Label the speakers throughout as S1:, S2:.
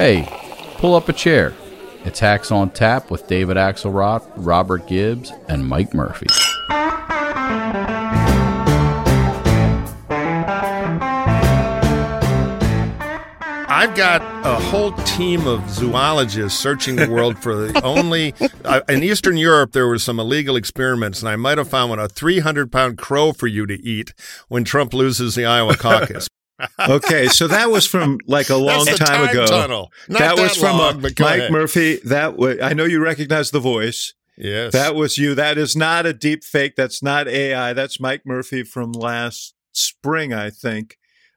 S1: Hey, pull up a chair. It's Hacks on Tap with David Axelrod, Robert Gibbs, and Mike Murphy.
S2: I've got a whole team of zoologists searching the world for the only... in Eastern Europe, there were some illegal experiments, and I might have found a 300-pound crow for you to eat when Trump loses the Iowa caucus.
S3: Okay, so that was from like a long time ago.
S2: Tunnel.
S3: That was from
S2: Mike
S3: ahead. Murphy. I know you recognize the voice.
S2: Yes.
S3: That was you. That is not a deep fake. That's not AI. That's Mike Murphy from last spring, I think.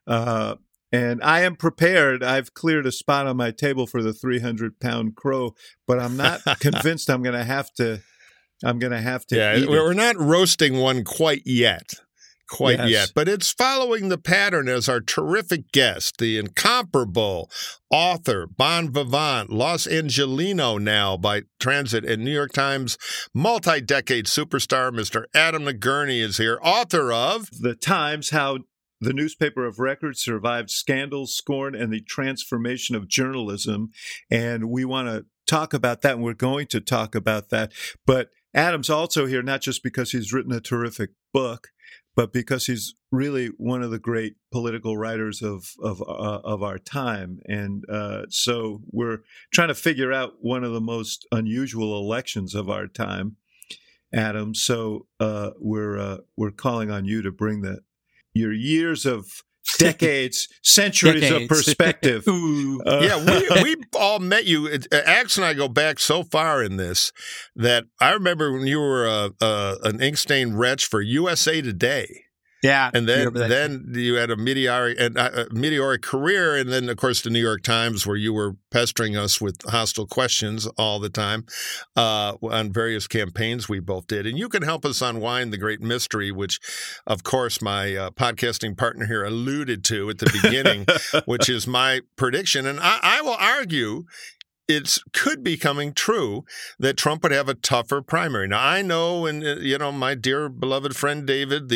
S3: And I am prepared. I've cleared a spot on my table for the 300-pound crow, but I'm not convinced I'm going to have to.
S2: Yeah,
S3: eat
S2: we're not roasting one quite yet.
S3: Yes.
S2: But it's following the pattern as our terrific guest, the incomparable author, bon vivant, Los Angelino now by transit, and New York Times multi-decade superstar, Mr. Adam Nagourney is here, author of
S3: The Times, How the Newspaper of Record Survived Scandal, Scorn, and the Transformation of Journalism. And we want to talk about that, and we're going to talk about that. But Adam's also here, not just because he's written a terrific book, but because he's really one of the great political writers of our time. And so we're trying to figure out one of the most unusual elections of our time, Adam. So we're calling on you to bring your years of decades, centuries of perspective.
S2: Yeah, we all met you. Ax and I go back so far in this that I remember when you were an ink-stained wretch for USA Today.
S4: Yeah,
S2: and then you had a meteoric career, and then of course the New York Times, where you were pestering us with hostile questions all the time on various campaigns we both did. And you can help us unwind the great mystery, which, of course, my podcasting partner here alluded to at the beginning, which is my prediction, and I will argue it could be coming true that Trump would have a tougher primary. Now, I know, and my dear beloved friend David,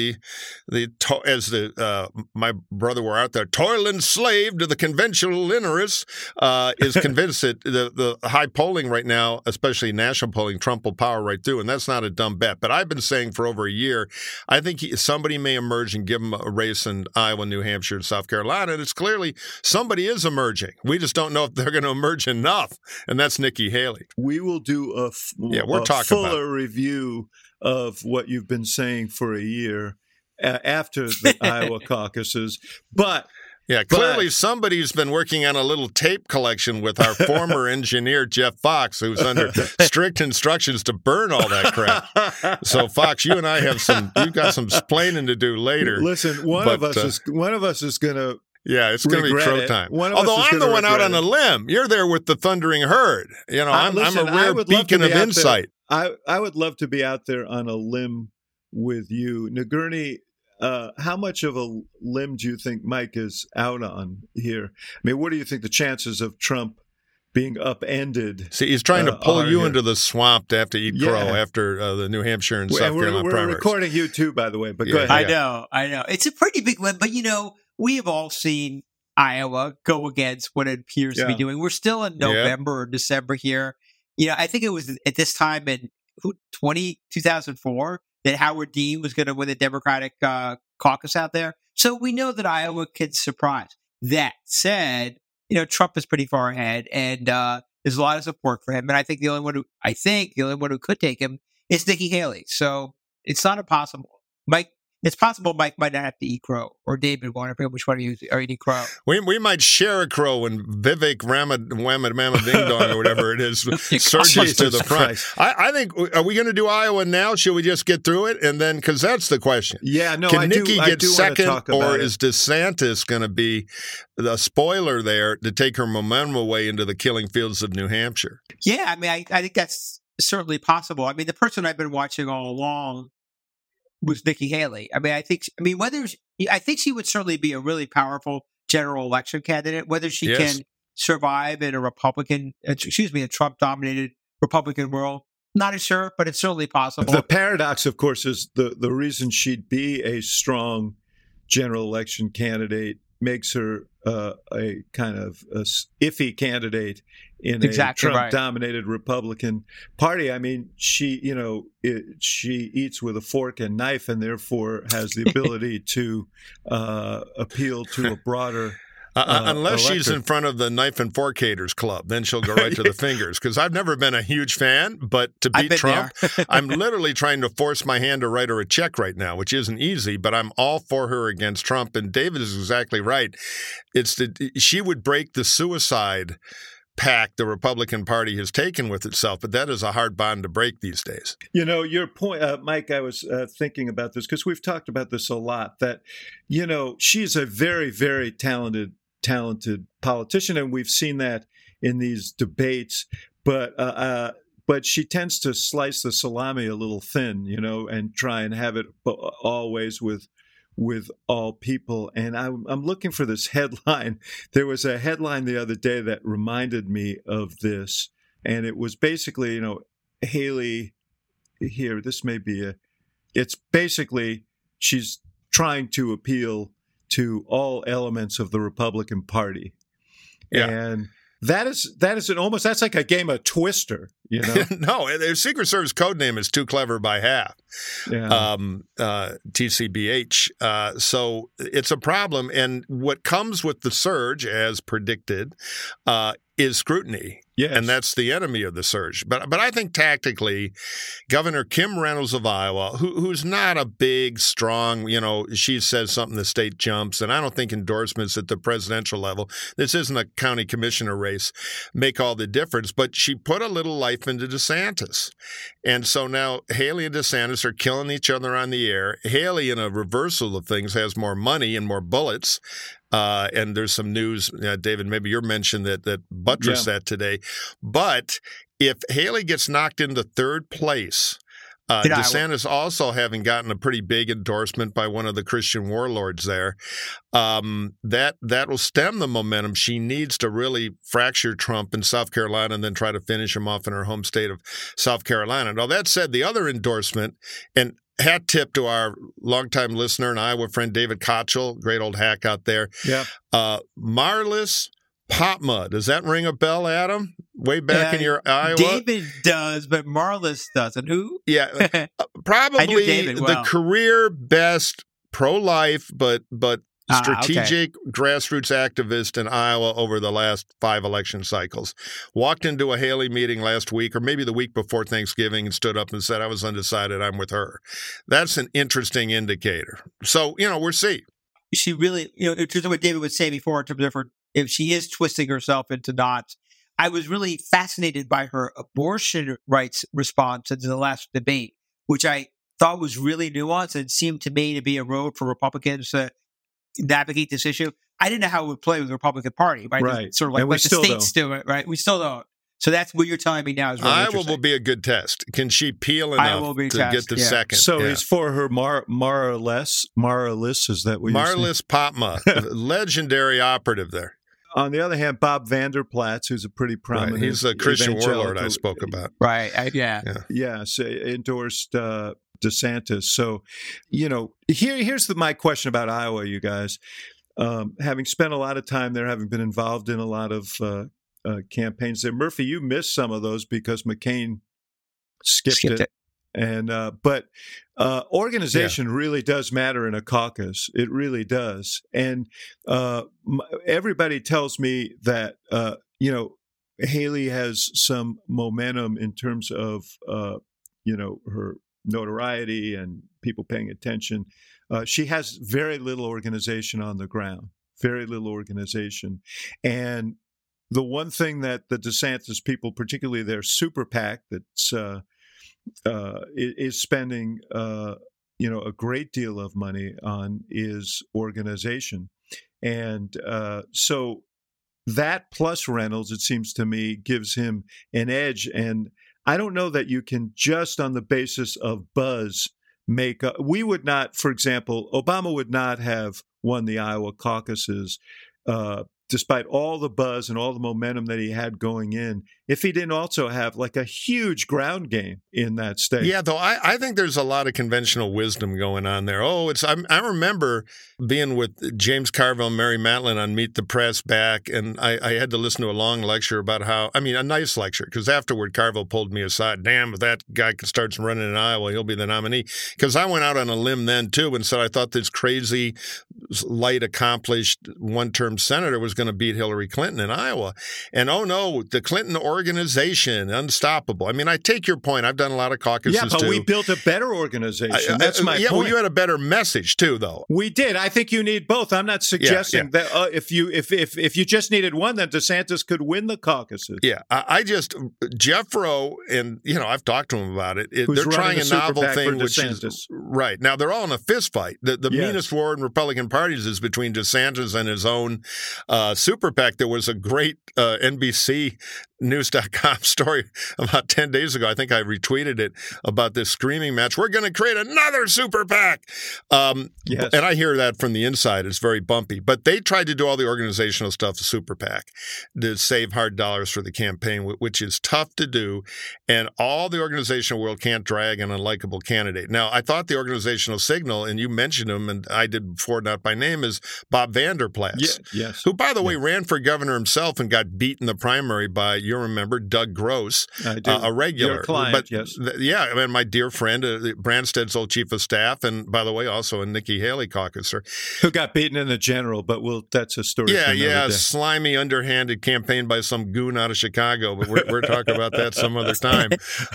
S2: my brother were out there, toiling slave to the conventional interests, is convinced that the high polling right now, especially national polling, Trump will power right through, and that's not a dumb bet. But I've been saying for over a year, I think somebody may emerge and give him a race in Iowa, New Hampshire, and South Carolina, and it's clearly somebody is emerging. We just don't know if they're going to emerge enough. And that's Nikki Haley.
S3: We will do a fuller review of what you've been saying for a year after the Iowa caucuses. But
S2: clearly somebody's been working on a little tape collection with our former engineer, Jeff Fox, who's under strict instructions to burn all that crap. So, Fox, you and I you've got some splaining to do later.
S3: Listen, one of us is going to.
S2: Yeah, it's going to be crow time. Although I'm the one out on a limb. You're there with the thundering herd. I'm a rare beacon of insight.
S3: I would love to be out there on a limb with you. Nagourney, how much of a limb do you think Mike is out on here? I mean, what do you think the chances of Trump being upended?
S2: See, he's trying to pull you into the swamp to have to eat crow after the New Hampshire and South Carolina primaries.
S3: We're recording you too, by the way, but go ahead.
S4: I know. It's a pretty big limb, but we have all seen Iowa go against what it appears to be doing. We're still in November or December here. I think it was at this time in 2004 that Howard Dean was going to win the Democratic caucus out there. So we know that Iowa can surprise. That said, Trump is pretty far ahead, and there's a lot of support for him. And I think the only one who could take him is Nikki Haley. So it's not impossible. It's possible Mike might not have to eat crow, or David won't. I forget which one of you are eating crow.
S2: We might share a crow when Vivek Ramading Dong or whatever it is surges to the front. I think, are we going to do Iowa now? Should we just get through it? And then, because that's the question.
S3: Yeah, no,
S2: Can Nikki get second, or is DeSantis going to be the spoiler there to take her momentum away into the killing fields of New Hampshire?
S4: Yeah, I mean, I think that's certainly possible. I mean, the person I've been watching all along was Nikki Haley. I think she would certainly be a really powerful general election candidate. Whether she can survive in a Trump-dominated Republican world, not as sure, but it's certainly possible.
S3: The paradox, of course, is the reason she'd be a strong general election candidate makes her a kind of iffy candidate in
S4: Exactly
S3: a
S4: right.
S3: Trump-dominated Republican Party. I mean, she eats with a fork and knife, and therefore has the ability to appeal to a broader.
S2: Unless she's in front of the Knife and Fork Haters Club, then she'll go right to the fingers. Because I've never been a huge fan, but to beat Trump, I'm literally trying to force my hand to write her a check right now, which isn't easy, but I'm all for her against Trump. And David is exactly right. She would break the suicide pact the Republican Party has taken with itself, but that is a hard bond to break these days.
S3: You know, your point, Mike, I was thinking about this because we've talked about this a lot, that, she's a very, very talented politician, and we've seen that in these debates, but she tends to slice the salami a little thin, and try and have it always with all people. And I'm looking for this headline. There was a headline the other day that reminded me of this, and it was basically, Haley here, this may be it's basically she's trying to appeal to all elements of the Republican Party.
S2: Yeah.
S3: And that's like a game of Twister,
S2: No, their Secret Service code name is Too Clever by Half.
S3: Yeah.
S2: TCBH. So it's a problem. And what comes with the surge, as predicted, is scrutiny.
S3: Yes.
S2: And that's the enemy of the surge. But I think tactically, Governor Kim Reynolds of Iowa, who's not a big, strong, she says something, the state jumps. And I don't think endorsements at the presidential level, this isn't a county commissioner race, make all the difference. But she put a little life into DeSantis. And so now Haley and DeSantis are killing each other on the air. Haley, in a reversal of things, has more money and more bullets. And there's some news, David, maybe your mention that buttressed that today. But if Haley gets knocked into third place, DeSantis also having gotten a pretty big endorsement by one of the Christian warlords there, that will stem the momentum. She needs to really fracture Trump in South Carolina and then try to finish him off in her home state of South Carolina. Now, that said, the other endorsement, and hat tip to our longtime listener and Iowa friend, David Kochel, great old hack out there.
S3: Yeah.
S2: Marlis Popma. Does that ring a bell, Adam? Way back in your Iowa?
S4: David does, but Marlis doesn't. Who?
S2: Yeah. Probably the career best pro-life, but strategic grassroots activist in Iowa over the last 5 election cycles. Walked into a Haley meeting last week, or maybe the week before Thanksgiving, and stood up and said, I was undecided, I'm with her. That's an interesting indicator. So, we'll see.
S4: She really, in terms of what David would say before, in terms of her, if she is twisting herself into knots, I was really fascinated by her abortion rights response in the last debate, which I thought was really nuanced and seemed to me to be a road for Republicans to navigate this issue. I didn't know how it would play with the Republican Party, right?
S3: Right.
S4: Sort of like the states do it, right? We still don't. So that's what you're telling me now is really
S2: Iowa will be a good test. Can she peel enough to get the second?
S3: So he's for her Marlis, is that what you're saying?
S2: Marlis Popma, legendary operative there.
S3: On the other hand, Bob Vander Plaats, who's a pretty prominent,
S2: right. He's a Christian warlord I spoke about.
S4: Right.
S3: So endorsed DeSantis. So, here's my question about Iowa, you guys. Having spent a lot of time there, having been involved in a lot of campaigns there, Murphy, you missed some of those because McCain skipped it. And but organization really does matter in a caucus. It really does. And everybody tells me that Haley has some momentum in terms of her notoriety and people paying attention. She has very little organization on the ground. Very little organization. And the one thing that the DeSantis people, particularly their super PAC, that's is spending a great deal of money on is organization. And so that plus Reynolds, it seems to me, gives him an edge. And I don't know that you can just on the basis of buzz we would not, for example, Obama would not have won the Iowa caucuses despite all the buzz and all the momentum that he had going in if he didn't also have like a huge ground game in that state.
S2: Yeah, though I think there's a lot of conventional wisdom going on there. I remember being with James Carville and Mary Matlin on Meet the Press back, and I had to listen to a long lecture about a nice lecture, because afterward Carville pulled me aside. Damn, if that guy starts running in Iowa, he'll be the nominee. Because I went out on a limb then too and said I thought this crazy, light, accomplished one-term senator was going to beat Hillary Clinton in Iowa. And oh no, the Clinton organization, unstoppable. I mean, I take your point. I've done a lot of caucuses
S3: too. Yeah, but we built a better organization. That's my point.
S2: Yeah, well, you had a better message too, though.
S3: We did. I think you need both. I'm not suggesting that if you just needed one, then DeSantis could win the caucuses.
S2: Yeah, Jeff Rowe, and I've talked to him about it. They're trying a novel thing, which is right now. They're all in a fist fight. The meanest war in Republican parties is between DeSantis and his own super PAC. There was a great NBC News.com story about 10 days ago. I think I retweeted it about this screaming match. We're going to create another super PAC.
S3: Yes.
S2: And I hear that from the inside. It's very bumpy. But they tried to do all the organizational stuff of super PAC to save hard dollars for the campaign, which is tough to do. And all the organizational world can't drag an unlikable candidate. Now, I thought the organizational signal, and you mentioned him, and I did before, not by name, is Bob Vander Plaats, who, by the way, ran for governor himself and got beat in the primary by, you remember, Doug Gross, a regular.
S3: Your client, yes.
S2: My dear friend, Branstad's old chief of staff, and by the way, also a Nikki Haley caucuser.
S3: Who got beaten in the general, but that's a story.
S2: Yeah, slimy, underhanded campaign by some goon out of Chicago, but we're talking about that some other time.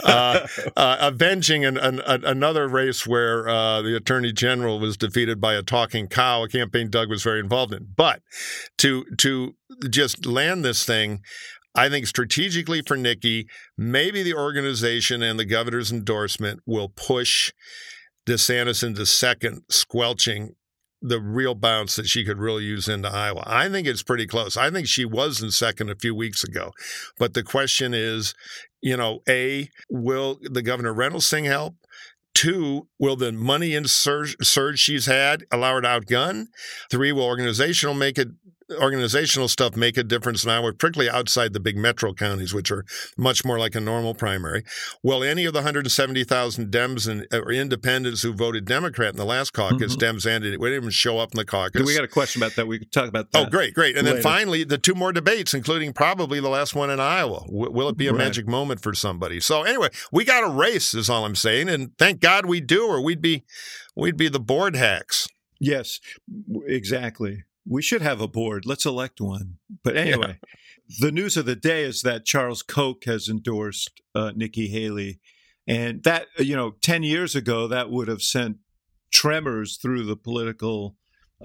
S2: Avenging another race where the attorney general was defeated by a talking cow, a campaign Doug was very involved in. But to just land this thing, I think strategically for Nikki, maybe the organization and the governor's endorsement will push DeSantis into second, squelching the real bounce that she could really use into Iowa. I think it's pretty close. I think she was in second a few weeks ago. But the question is, A, will the Governor Reynolds thing help? 2, will the money surge she's had allow her to outgun? 3, will organizational stuff make a difference now, particularly outside the big metro counties, which are much more like a normal primary? Will any of the 170,000 Dems or independents who voted Democrat in the last caucus, Dems and we didn't even show up in the caucus?
S3: We got a question about that. We could talk about that.
S2: Oh, great. And later. Then finally, the 2 more debates, including probably the last one in Iowa. Will it be a magic moment for somebody? So anyway, we got a race, is all I'm saying, and thank God we do, or we'd be the board hacks.
S3: Yes, exactly. We should have a board. Let's elect one. But anyway, The news of the day is that Charles Koch has endorsed Nikki Haley. And that, 10 years ago, that would have sent tremors through the political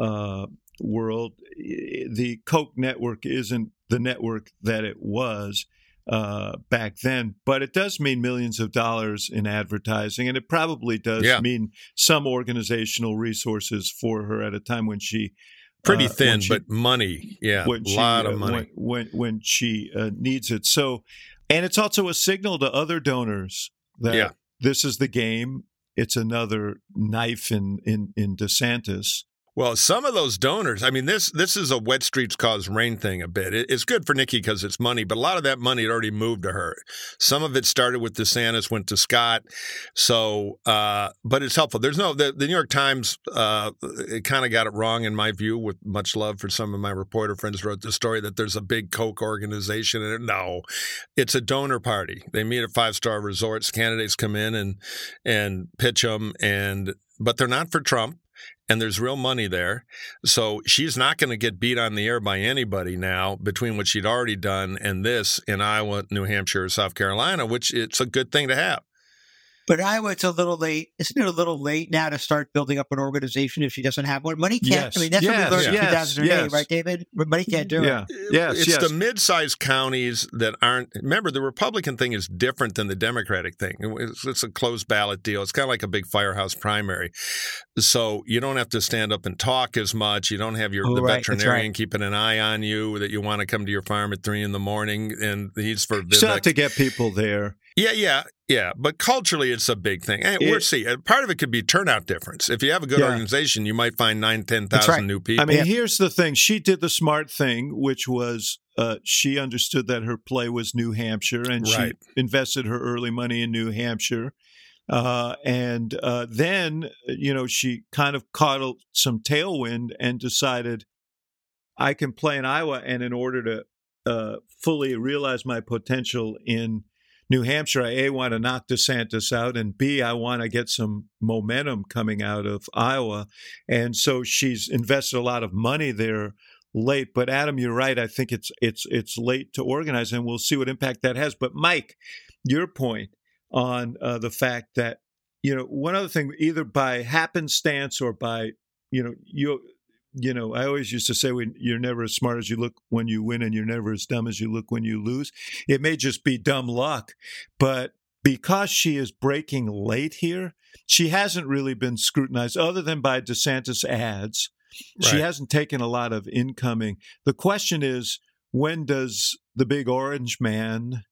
S3: world. The Koch network isn't the network that it was back then, but it does mean millions of dollars in advertising, and it probably does mean some organizational resources for her at a time when she
S2: pretty thin, but money, a lot of money
S3: when she needs it. So, and it's also a signal to other donors that this is the game. It's another knife in DeSantis.
S2: Well, some of those donors, this is a wet streets cause rain thing a bit. It's good for Nikki because it's money, but a lot of that money had already moved to her. Some of it started with DeSantis, went to Scott. So, but it's helpful. There's the New York Times, it kind of got it wrong in my view, with much love for some of my reporter friends wrote the story that there's a big Koch organization. And no, it's a donor party. They meet at 5-star resorts. Candidates come in and pitch them, but they're not for Trump. And there's real money there. So she's not going to get beat on the air by anybody now between what she'd already done and this in Iowa, New Hampshire, South Carolina, which it's a good thing to have.
S4: But Iowa, it's a little late. Isn't it a little late now to start building up an organization if she doesn't have one? Money can't.
S3: Yes.
S4: That's what we learned in 2008, right, David? Money can't do it.
S2: It's the mid-sized counties that aren't. Remember, the Republican thing is different than the Democratic thing. It's a closed ballot deal. It's kind of like a big firehouse primary. So you don't have to stand up and talk as much. You don't have the veterinarian keeping an eye on you that you want to come to your farm at 3 a.m. and he's for Vivek.
S3: You still have to get people there.
S2: Yeah, but culturally, it's a big thing. And we'll see. Part of it could be turnout difference. If you have a good organization, you might find 9,000, 10,000 new people.
S3: Here's the thing. She did the smart thing, which was she understood that her play was New Hampshire, and
S2: Right.
S3: she invested her early money in New Hampshire. And then, she kind of caught some tailwind and decided, I can play in Iowa, and in order to fully realize my potential in New Hampshire, I A, want to knock DeSantis out, and B, I want to get some momentum coming out of Iowa. And so she's invested a lot of money there late. But Adam, you're right. I think it's late to organize, and we'll see what impact that has. But Mike, your point on the fact that, one other thing, either by happenstance or by, I always used to say, you're never as smart as you look when you win, and you're never as dumb as you look when you lose. It may just be dumb luck, but because she is breaking late here, she hasn't really been scrutinized other than by DeSantis ads. She
S2: Right.
S3: hasn't taken a lot of incoming. The question is, when does the big orange man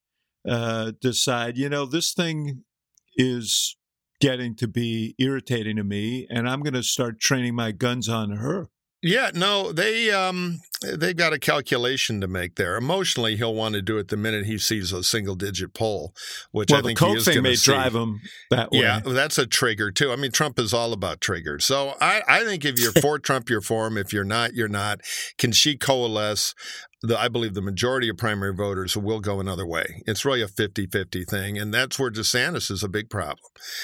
S3: decide, this thing is getting to be irritating to me, and I'm going to start training my guns on her?
S2: Yeah, no, they've got a calculation to make there. Emotionally, he'll want to do it the minute he sees a single-digit poll, which I
S3: The
S2: think he
S3: Coke
S2: is
S3: thing
S2: going to
S3: may
S2: see.
S3: drive him that way.
S2: Yeah, that's a trigger too. I mean, Trump is all about triggers. So I think if you're for Trump, you're for him. If you're not, you're not. Can she coalesce? I believe the majority of primary voters will go another way. It's really a 50-50 thing, and that's where DeSantis is a big problem.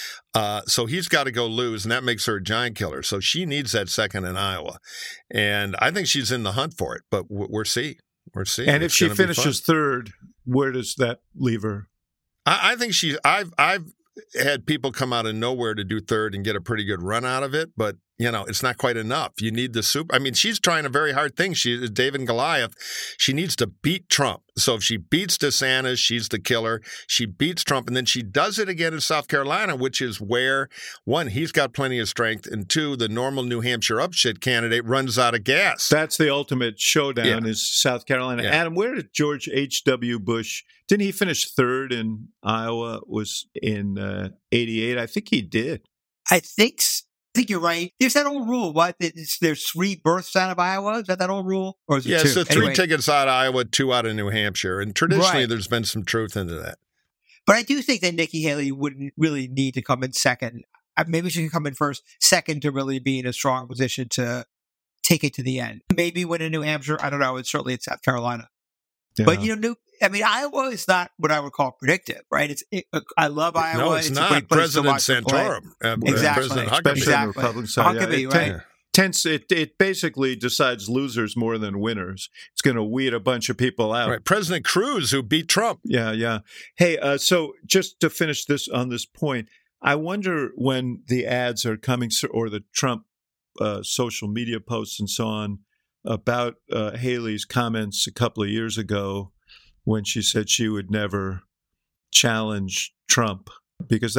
S2: So he's got to go lose, and that makes her a giant killer. So she needs that second in Iowa, and I think she's in the hunt for it. But we'll see. We're seeing.
S3: And if
S2: It's
S3: she
S2: gonna be
S3: finishes third, where does that leave her?
S2: I think I've had people come out of nowhere to do third and get a pretty good run out of it, but it's not quite enough. You need the super. I mean, she's trying a very hard thing. She is David and Goliath. She needs to beat Trump. So if she beats DeSantis, she's the killer. She beats Trump, and then she does it again in South Carolina, which is where, one, he's got plenty of strength, and two, the normal New Hampshire upshit candidate runs out of gas.
S3: That's the ultimate showdown, is South Carolina.
S2: Yeah.
S3: Adam, where did George H.W. Bush, didn't he finish third in Iowa, was in 88? I think he did.
S4: I think you're right. There's that old rule. What? There's 3 births out of Iowa. Is that old rule? Or is it 2?
S2: So 3
S4: Anyway,
S2: tickets out of Iowa, 2 out of New Hampshire. And traditionally,
S4: Right.
S2: there's been some truth into that.
S4: But I do think that Nikki Haley wouldn't really need to come in second. Maybe she can come in first, second to really be in a strong position to take it to the end. Maybe win in New Hampshire. I don't know. It's certainly in South Carolina.
S3: Yeah.
S4: But Iowa is not what I would call predictive, right? I love Iowa.
S2: No, it's
S4: a
S2: not.
S4: great place to
S2: President
S4: watch them play.
S2: Santorum.
S4: Exactly.
S2: President
S3: Especially
S2: Huckabee.
S3: on the
S4: Exactly.
S3: Republican side.
S4: Huckabee, right?
S3: It basically decides losers more than winners. It's going to weed a bunch of people out.
S2: Right. President Cruz, who beat Trump.
S3: Yeah. Hey, so just to finish this on this point, I wonder when the ads are coming, or the Trump social media posts and so on about Haley's comments a couple of years ago when she said she would never challenge Trump, because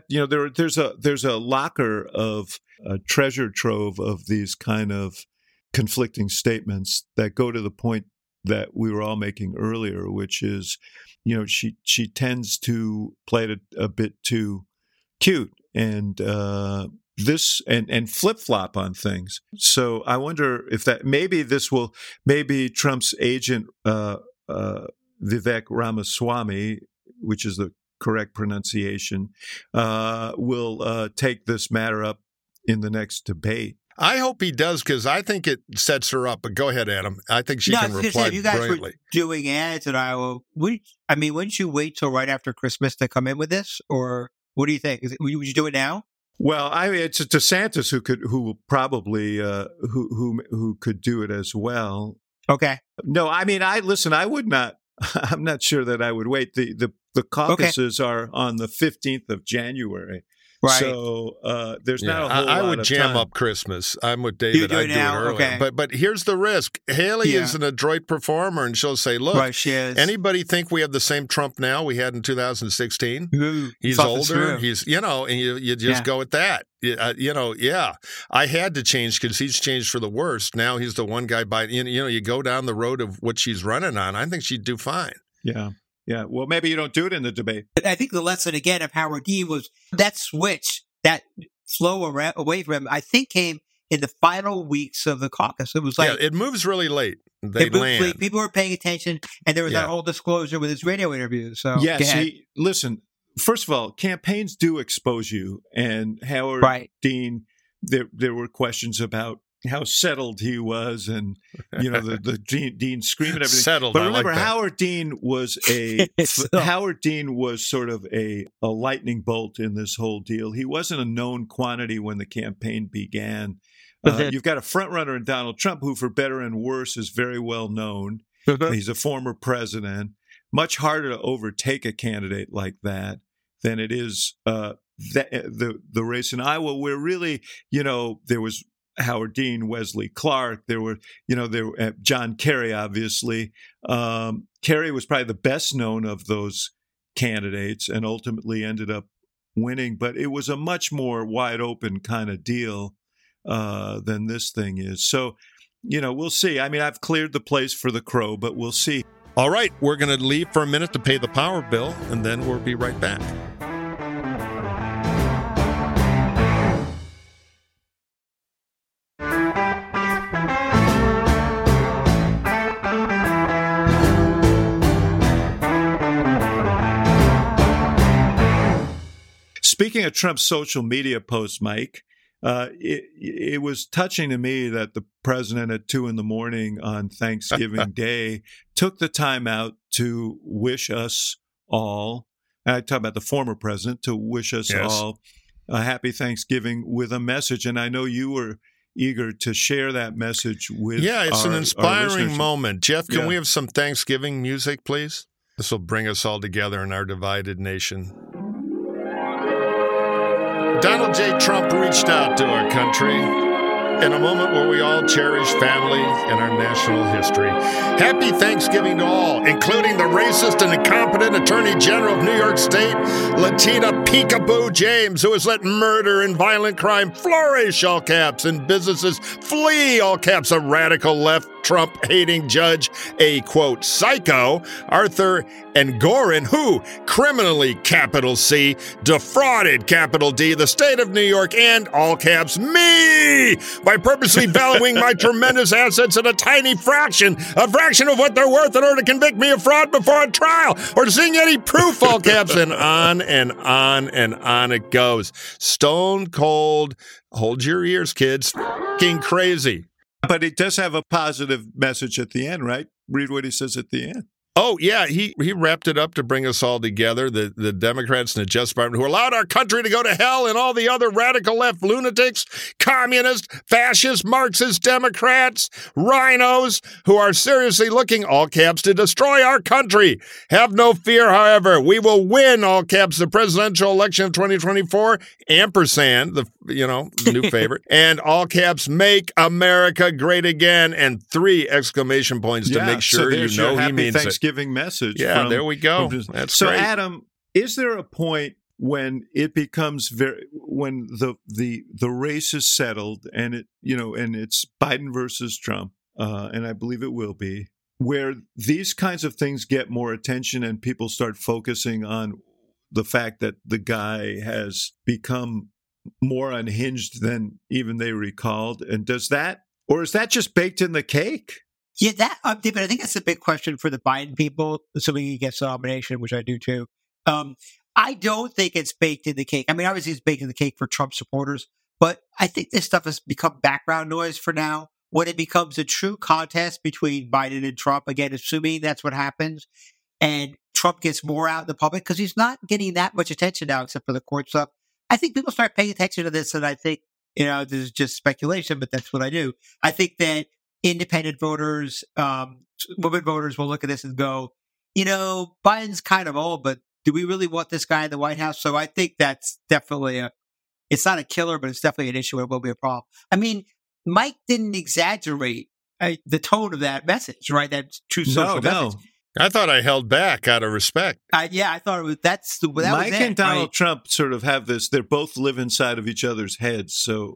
S3: there's a locker of a treasure trove of these kind of conflicting statements that go to the point that we were all making earlier, which is, she tends to play it a bit too cute and flip flop on things. So I wonder if that maybe Trump's agent Vivek Ramaswamy, which is the correct pronunciation, will take this matter up in the next debate.
S2: I hope he does, because I think it sets her up. But go ahead, Adam. I think she can reply
S4: if you guys
S2: brilliantly.
S4: were doing ads in Iowa, wouldn't you wait till right after Christmas to come in with this? Or what do you think? Would you do it now?
S3: Well, I mean, it's DeSantis who probably who could do it as well.
S4: Okay.
S3: No, I mean, I would not. I'm not sure that I would wait. The caucuses are on the 15th of January.
S4: Right.
S3: So there's not a whole lot
S2: I would
S3: of
S2: jam
S3: time.
S2: up Christmas. I'm with David.
S4: You do it
S2: I'd do
S4: now?
S2: it earlier.
S4: Okay.
S2: But here's the risk. Haley is an adroit performer, and she'll say, look,
S4: Right, she is.
S2: anybody think we have the same Trump now we had in 2016?
S4: Ooh,
S2: He's
S4: fucking
S2: older.
S4: true.
S2: He's, and you just go with that. I had to change because he's changed for the worst. Now he's the one guy by, you go down the road of what she's running on. I think she'd do fine.
S3: Yeah. Well, maybe you don't do it in the debate.
S4: But I think the lesson again of Howard Dean was that switch, that flow away from him, I think came in the final weeks of the caucus. It was like
S2: it moves really late. They land.
S4: Late. People were paying attention, and there was that whole disclosure with his radio interview. So
S3: listen. First of all, campaigns do expose you, and Howard Dean. There were questions about how settled he was, and the Dean screaming everything.
S2: Settled,
S3: but remember, Howard Dean was Howard Dean was sort of a lightning bolt in this whole deal. He wasn't a known quantity when the campaign began. You've got a front runner in Donald Trump, who, for better and worse, is very well known. He's a former president. Much harder to overtake a candidate like that than it is the race in Iowa, where really, there was Howard Dean, Wesley Clark, there were John Kerry, obviously. Kerry was probably the best known of those candidates and ultimately ended up winning, but it was a much more wide open kind of deal than this thing is. So, we'll see. I mean, I've cleared the place for the crow, but we'll see.
S2: All right, we're going to leave for a minute to pay the power bill, and then we'll be right back.
S3: Speaking of Trump's social media posts, Mike, it was touching to me that the president at 2 a.m. on Thanksgiving Day took the time out to wish us all, I talk about the former president, to wish us all a happy Thanksgiving with a message. And I know you were eager to share that message with
S2: it's an inspiring moment. Jeff, can we have some Thanksgiving music, please? This will bring us all together in our divided nation. Donald J. Trump reached out to our country in a moment where we all cherish family and our national history. Happy Thanksgiving to all, including the racist and incompetent Attorney General of New York State, Latina Peekaboo James, who has let murder and violent crime flourish, all caps, and businesses flee, all caps, a radical left Trump-hating judge, a, quote, psycho, Arthur Engoron, who criminally, capital C, defrauded, capital D, the state of New York and, all caps, me, by purposely valuing my tremendous assets at a tiny fraction of what they're worth in order to convict me of fraud before a trial, or seeing any proof, all caps, and on and on and on it goes. Stone cold, hold your ears, kids, fucking crazy.
S3: But it does have a positive message at the end, right? Read what he says at the end.
S2: Oh, yeah, he wrapped it up to bring us all together, the Democrats and the Justice Department, who allowed our country to go to hell, and all the other radical left lunatics, communists, fascists, Marxist Democrats, rhinos, who are seriously looking, all caps, to destroy our country. Have no fear, however. We will win, all caps, the presidential election of 2024, ampersand, the new favorite, and all caps, make America great again, and 3 exclamation points to make sure he means
S3: Thanksgiving message.
S2: Yeah, there we go. That's so great.
S3: Adam, is there a point when it becomes when the race is settled and and it's Biden versus Trump, and I believe it will be, where these kinds of things get more attention and people start focusing on the fact that the guy has become more unhinged than even they recalled? And is that just baked in the cake?
S4: Yeah, David, I think that's a big question for the Biden people, assuming he gets the nomination, which I do too. I don't think it's baked in the cake. I mean, obviously it's baked in the cake for Trump supporters, but I think this stuff has become background noise for now. When it becomes a true contest between Biden and Trump, again, assuming that's what happens, and Trump gets more out in the public, because he's not getting that much attention now except for the court stuff, I think people start paying attention to this, and I think, this is just speculation, but that's what I do. I think that independent voters, women voters will look at this and go, Biden's kind of old, but do we really want this guy in the White House? So I think that's definitely it's not a killer, but it's definitely an issue. It will be a problem. I mean, Mike didn't exaggerate the tone of that message, right? That true social message.
S2: I thought I held back out of respect.
S4: I thought it was,
S3: Mike and Donald Trump sort of have this. They both live inside of each other's heads, so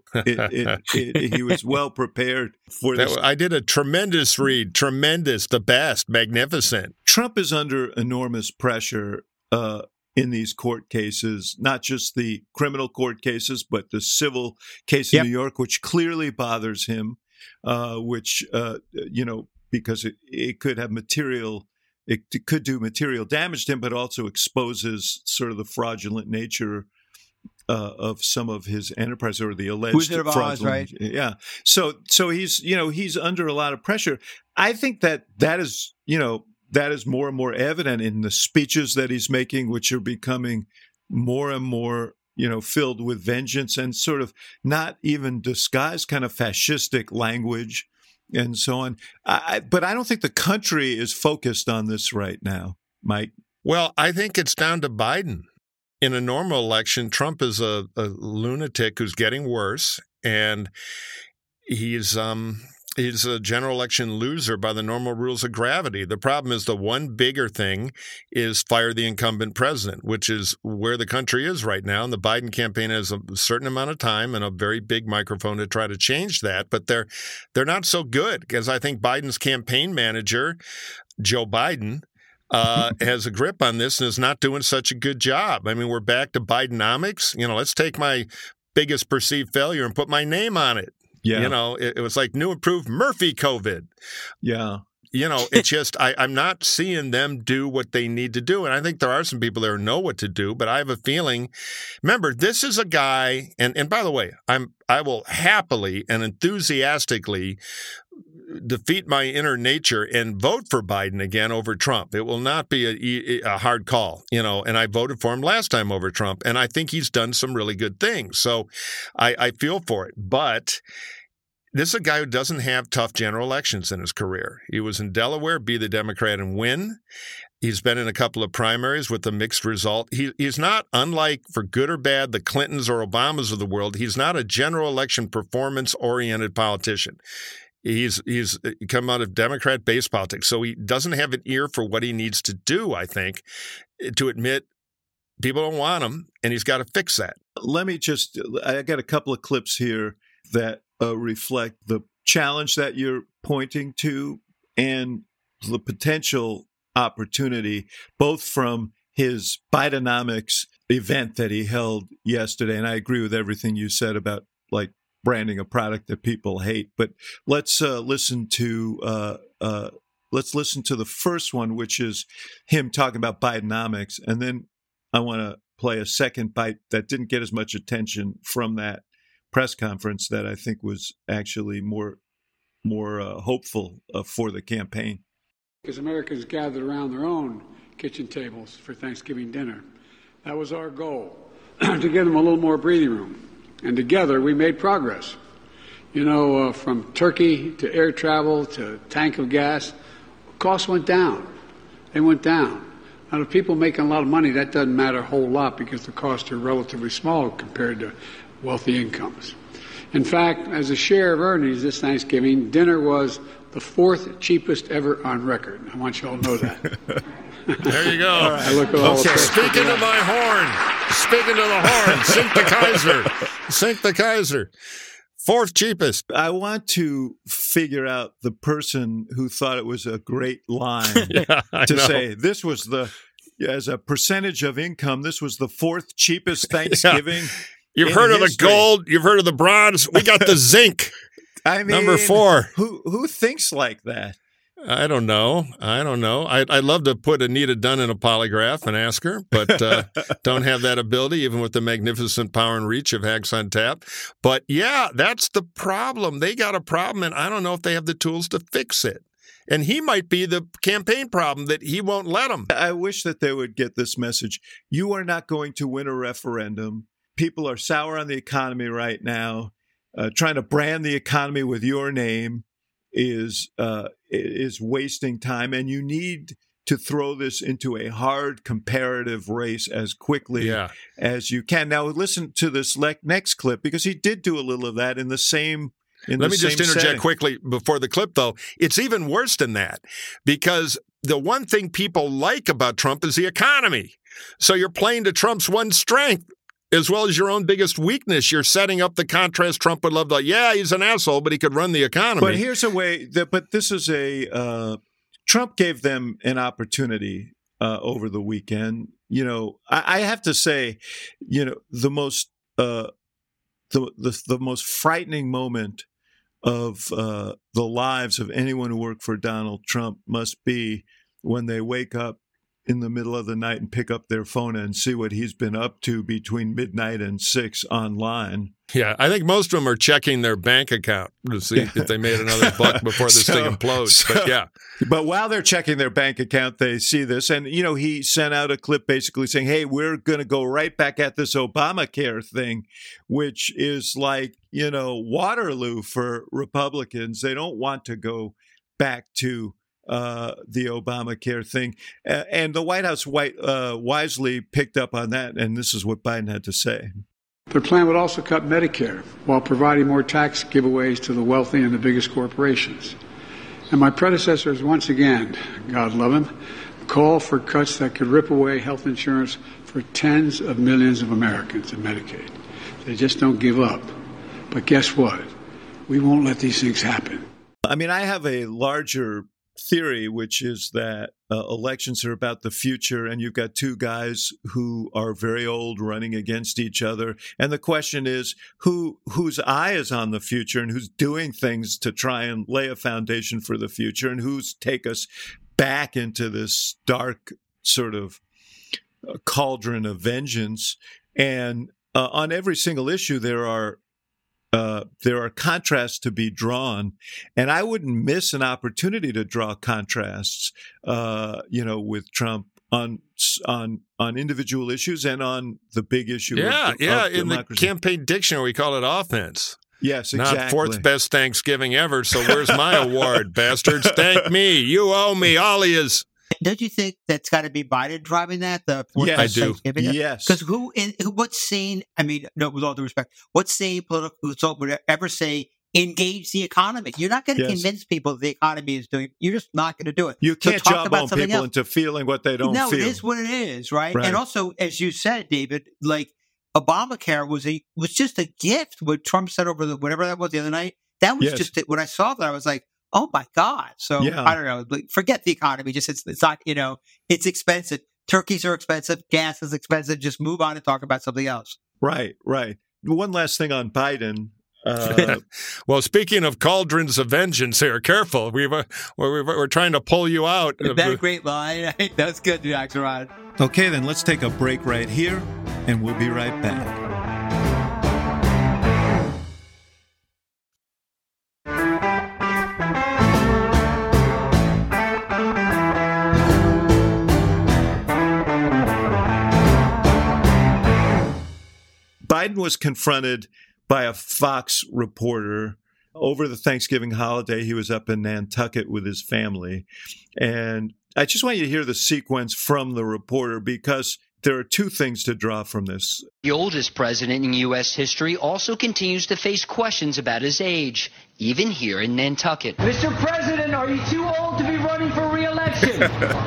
S3: he was well prepared for this.
S2: I did a tremendous read, tremendous, the best, magnificent.
S3: Trump is under enormous pressure in these court cases, not just the criminal court cases, but the civil case in New York, which clearly bothers him, which, because it could have it could do material damage to him, but also exposes sort of the fraudulent nature of some of his enterprise, or the alleged fraudulent.
S4: Right?
S3: Yeah. So he's under a lot of pressure. I think that is more and more evident in the speeches that he's making, which are becoming more and more, filled with vengeance and sort of not even disguised kind of fascistic language and so on. But I don't think the country is focused on this right now, Mike.
S2: Well, I think it's down to Biden. In a normal election, Trump is a lunatic who's getting worse, and he's a general election loser by the normal rules of gravity. The problem is the one bigger thing is fire the incumbent president, which is where the country is right now. And the Biden campaign has a certain amount of time and a very big microphone to try to change that. But they're not so good, because I think Biden's campaign manager, Joe Biden, has a grip on this and is not doing such a good job. I mean, we're back to Bidenomics. Let's take my biggest perceived failure and put my name on it. Yeah. It was like new improved Murphy COVID.
S3: Yeah.
S2: It's just, I'm not seeing them do what they need to do. And I think there are some people there who know what to do, but I have a feeling, remember, this is a guy, and by the way, I will happily and enthusiastically defeat my inner nature and vote for Biden again over Trump. It will not be a hard call, and I voted for him last time over Trump, and I think he's done some really good things. So I feel for it. But this is a guy who doesn't have tough general elections in his career. He was in Delaware, be the Democrat and win. He's been in a couple of primaries with a mixed result. He's not, unlike, for good or bad, the Clintons or Obamas of the world, he's not a general election performance-oriented politician. He's come out of Democrat-based politics, so he doesn't have an ear for what he needs to do, I think, to admit people don't want him, and he's got to fix that.
S3: I got a couple of clips here that reflect the challenge that you're pointing to and the potential opportunity, both from his Bidenomics event that he held yesterday, and I agree with everything you said about, like, branding a product that people hate. But let's listen to the first one, which is him talking about Bidenomics, and then I want to play a second bite that didn't get as much attention from that press conference that I think was actually more hopeful for the campaign.
S5: Because Americans gathered around their own kitchen tables for Thanksgiving dinner. That was our goal, to give them a little more breathing room. And together we made progress. From turkey to air travel to tank of gas, costs went down. They went down. Now, to people making a lot of money, that doesn't matter a whole lot because the costs are relatively small compared to wealthy incomes. In fact, as a share of earnings this Thanksgiving, dinner was the fourth cheapest ever on record. I want you all to know that.
S2: There you go.
S5: Right, I look at all
S2: Speaking to my horn. Speaking to the horn. Sink the Kaiser. Sink the Kaiser. Fourth cheapest.
S3: I want to figure out the person who thought it was a great line to say this was as a percentage of income, this was the fourth cheapest Thanksgiving.
S2: You've heard of the gold. You've heard of the bronze. We got the zinc.
S3: I mean,
S2: number 4.
S3: Who thinks like that?
S2: I don't know. I'd love to put Anita Dunn in a polygraph and ask her, but don't have that ability, even with the magnificent power and reach of Hacks on Tap. But yeah, that's the problem. They got a problem, and I don't know if they have the tools to fix it. And he might be the campaign problem that he won't let them.
S3: I wish that they would get this message. You are not going to win a referendum. People are sour on the economy right now. Trying to brand the economy with your name is wasting time, and you need to throw this into a hard comparative race as quickly as you can. Now, listen to this next clip, because he did do a little of that in the same Let
S2: me just interject quickly before the clip, though. It's even worse than that, because the one thing people like about Trump is the economy. So you're playing to Trump's one strength as well as your own biggest weakness. You're setting up the contrast. Trump would love to, he's an asshole, but he could run the economy.
S3: But here's a way, but this is Trump gave them an opportunity over the weekend I have to say, the most the most frightening moment of the lives of anyone who worked for Donald Trump must be when they wake up in the middle of the night and pick up their phone and see what he's been up to between midnight and 6 online.
S2: Yeah, I think most of them are checking their bank account to see if they made another buck before this thing implodes. But yeah.
S3: But while they're checking their bank account, they see this. And, he sent out a clip basically saying, hey, we're going to go right back at this Obamacare thing, which is like, Waterloo for Republicans. They don't want to go back to the Obamacare thing. And the White House wisely picked up on that. And this is what Biden had to say.
S5: Their plan would also cut Medicare while providing more tax giveaways to the wealthy and the biggest corporations. And my predecessors, once again, God love him, called for cuts that could rip away health insurance for tens of millions of Americans in Medicaid. They just don't give up. But guess what? We won't let these things happen.
S3: I mean, I have a larger theory, which is that elections are about the future, and you've got two guys who are very old running against each other. And the question is, whose eye is on the future and who's doing things to try and lay a foundation for the future, and who's take us back into this dark sort of cauldron of vengeance. And on every single issue, there are contrasts to be drawn, and I wouldn't miss an opportunity to draw contrasts, with Trump on individual issues and on the big issue.
S2: Of in
S3: democracy.
S2: The campaign dictionary, we call it offense.
S3: Yes, exactly.
S2: Not fourth best Thanksgiving ever. So where's my award, bastards? Thank me. You owe me. All he is.
S4: Don't you think that's got to be Biden driving that?
S2: Yes, I do.
S3: Yes.
S4: Because what sane, with all due respect, what sane political consultant would ever say, engage the economy? You're not going to convince people the economy is doing, you're just not going to do it.
S3: You can't jawbone people into feeling what they don't feel.
S4: No, it is what it is, right? And also, as you said, David, like Obamacare was just a gift. What Trump said over whatever that was the other night, that was just it. When I saw that, I was like, oh my God. So I don't know, forget the economy. Just it's not, it's expensive. Turkeys are expensive. Gas is expensive. Just move on and talk about something else.
S3: Right. One last thing on Biden.
S2: Well, speaking of cauldrons of vengeance here, careful. We're trying to pull you out.
S4: Is that a great line? That's good, Axelrod.
S3: Okay, then let's take a break right here, and we'll be right back. Biden was confronted by a Fox reporter over the Thanksgiving holiday. He was up in Nantucket with his family. And I just want you to hear the sequence from the reporter, because there are two things to draw from this.
S6: The oldest president in U.S. history also continues to face questions about his age, even here in Nantucket.
S7: Mr. President, are you too old to be running for re-election?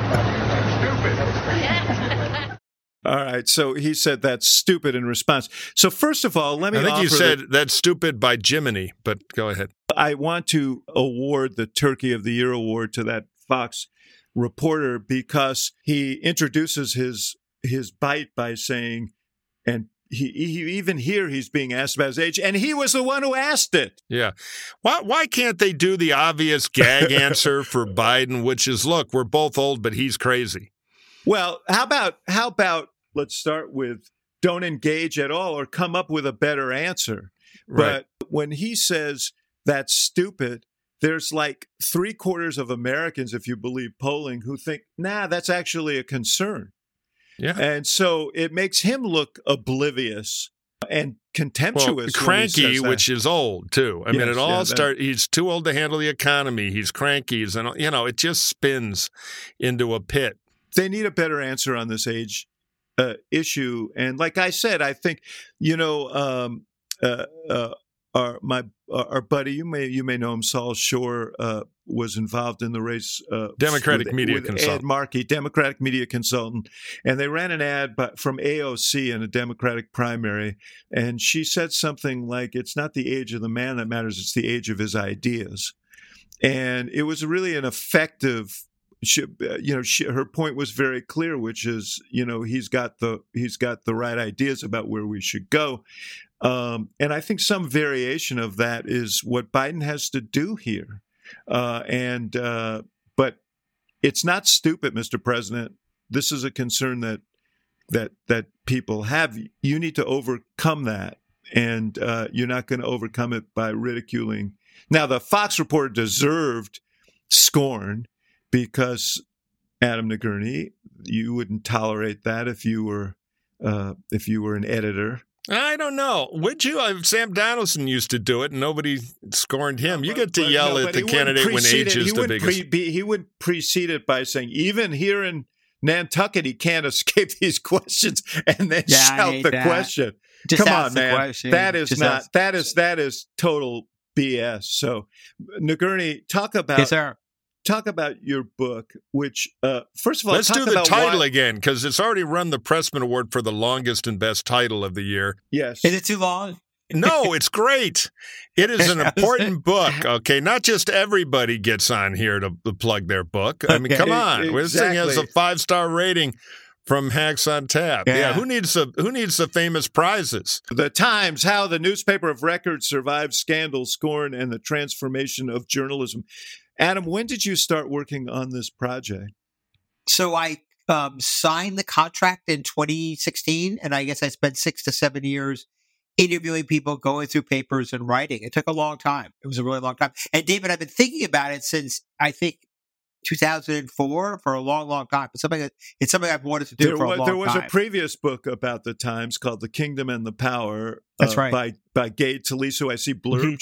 S3: All right, so he said that's stupid in response. So first of all, let me
S2: I think you said that's stupid by Jiminy, but go ahead.
S3: I want to award the Turkey of the Year award to that Fox reporter, because he introduces his bite by saying, and he even here he's being asked about his age, and he was the one who asked it.
S2: Yeah. Why can't they do the obvious gag answer for Biden, which is, look, we're both old, but he's crazy?
S3: Well, how about let's start with don't engage at all, or come up with a better answer.
S2: Right.
S3: But when he says that's stupid, there's like 3/4 of Americans, if you believe polling, who think, nah, that's actually a concern.
S2: Yeah.
S3: And so it makes him look oblivious and contemptuous.
S2: Well, cranky, which is old too. I mean, it all starts. He's too old to handle the economy. He's cranky, and it just spins into a pit.
S3: They need a better answer on this age issue. And like I said, I think our buddy, you may know him, Saul Shore, was involved in the race.
S2: Democratic media consultant.
S3: Ed Markey, Democratic media consultant. And they ran an ad from AOC in a Democratic primary. And she said something like, it's not the age of the man that matters, it's the age of his ideas. And it was really an effective her point was very clear, which is, he's got the right ideas about where we should go. And I think some variation of that is what Biden has to do here. But it's not stupid, Mr. President. This is a concern that people have. You need to overcome that, and you're not going to overcome it by ridiculing. Now, the Fox reporter deserved scorn because, Adam Nagurney, you wouldn't tolerate that if you were an editor.
S2: I don't know. Would you? Sam Donaldson used to do it, and nobody scorned him. You get to yell at the candidate when age is the biggest.
S3: He would precede it by saying, even here in Nantucket, he can't escape these questions, and then shout the question. Come on, man. Question. That is total BS. So, Nagurney, talk about your book, which, first of all,
S2: let's do the title again, because it's already run the Pressman Award for the longest and best title of the year.
S3: Yes.
S4: Is it too long?
S2: No, it's great. It is an important book. Okay, not just everybody gets on here to plug their book. I mean, come on.
S3: Exactly.
S2: This thing has a 5-star rating from Hacks on Tap. Yeah, who needs the famous prizes?
S3: The Times: How the Newspaper of Record Survived Scandal, Scorn, and the Transformation of Journalism. Adam, when did you start working on this project?
S4: So I signed the contract in 2016, and I guess I spent 6 to 7 years interviewing people, going through papers, and writing. It took a long time. It was a really long time. And David, I've been thinking about it since, I think, 2004 for a long, long time. It's something I've wanted to do for a long time.
S3: There was a previous book about the Times called The Kingdom and the Power.
S4: That's right.
S3: By Gay Talese. I see blurbed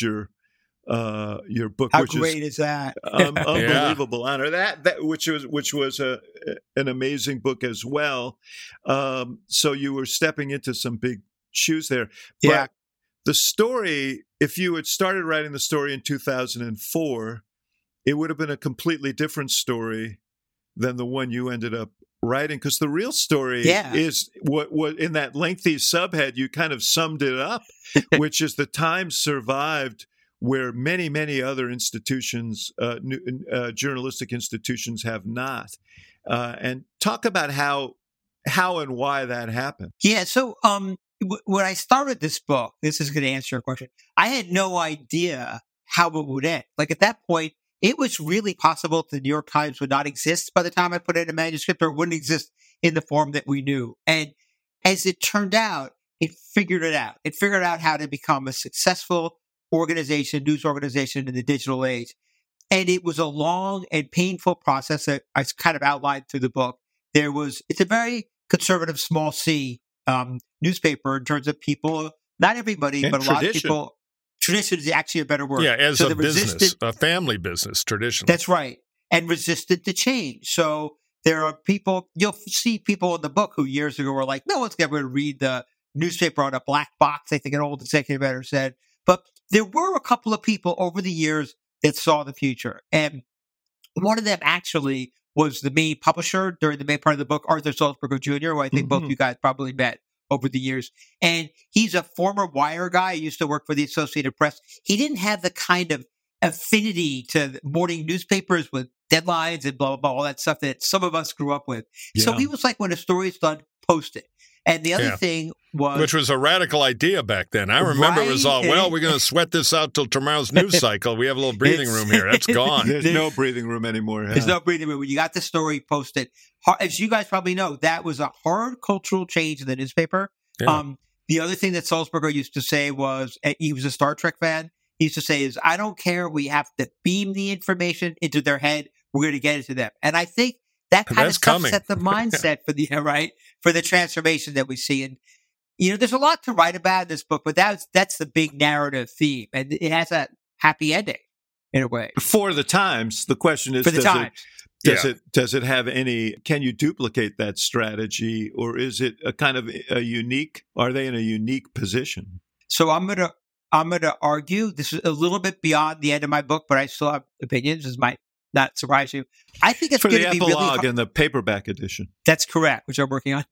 S3: your book.
S4: How great is that?
S3: Unbelievable honor. That which was an amazing book as well. So you were stepping into some big shoes there. But the story, if you had started writing the story in 2004, it would have been a completely different story than the one you ended up writing, because the real story is what in that lengthy subhead you kind of summed it up, which is the Times survived where many, many other institutions, journalistic institutions, have not. And talk about how and why that happened.
S4: Yeah. So when I started this book, this is going to answer your question. I had no idea how it would end. Like at that point, it was really possible that the New York Times would not exist by the time I put it in a manuscript, or it wouldn't exist in the form that we knew. And as it turned out, it figured it out. It figured out how to become a successful news organization in the digital age. And it was a long and painful process that I kind of outlined through the book. It's a very conservative, small C newspaper in terms of people, not everybody,
S3: and
S4: but a lot of people. Tradition is actually a better word.
S2: Yeah, as a business, a family business, traditionally.
S4: That's right. And resistant to change. So there are people, you'll see people in the book who years ago were like, no one's ever going to read the newspaper on a black box, I think an old executive editor said. But there were a couple of people over the years that saw the future. And one of them actually was the main publisher during the main part of the book, Arthur Sulzberger Jr., who I think both you guys probably met over the years. And he's a former wire guy. He used to work for the Associated Press. He didn't have the kind of affinity to morning newspapers with deadlines and blah, blah, blah, all that stuff that some of us grew up with. Yeah. So he was like, when a story is done, post it. And the other thing was...
S2: Which was a radical idea back then. I remember it was all, well, we're going to sweat this out till tomorrow's news cycle. We have a little breathing room here. That's gone.
S3: There's no breathing room anymore.
S4: There's no breathing room. When you got the story, post it. As you guys probably know, that was a hard cultural change in the newspaper. Yeah. The other thing that Sulzberger used to say was, he was a Star Trek fan. He used to say is, I don't care. We have to beam the information into their head. We're going to get it to them. And I think that kind of stuff set the mindset for the transformation that we see. And, there's a lot to write about in this book, but that's the big narrative theme. And it has a happy ending in a way.
S3: For the Times, the question is,
S4: for the Times.
S3: Does it have any, can you duplicate that strategy, or is it a kind of are they in a unique position?
S4: So I'm going to argue, this is a little bit beyond the end of my book, but I still have opinions. This might not surprise you. I think it's going to be really
S3: for the epilogue and the paperback edition.
S4: That's correct, which I'm working on.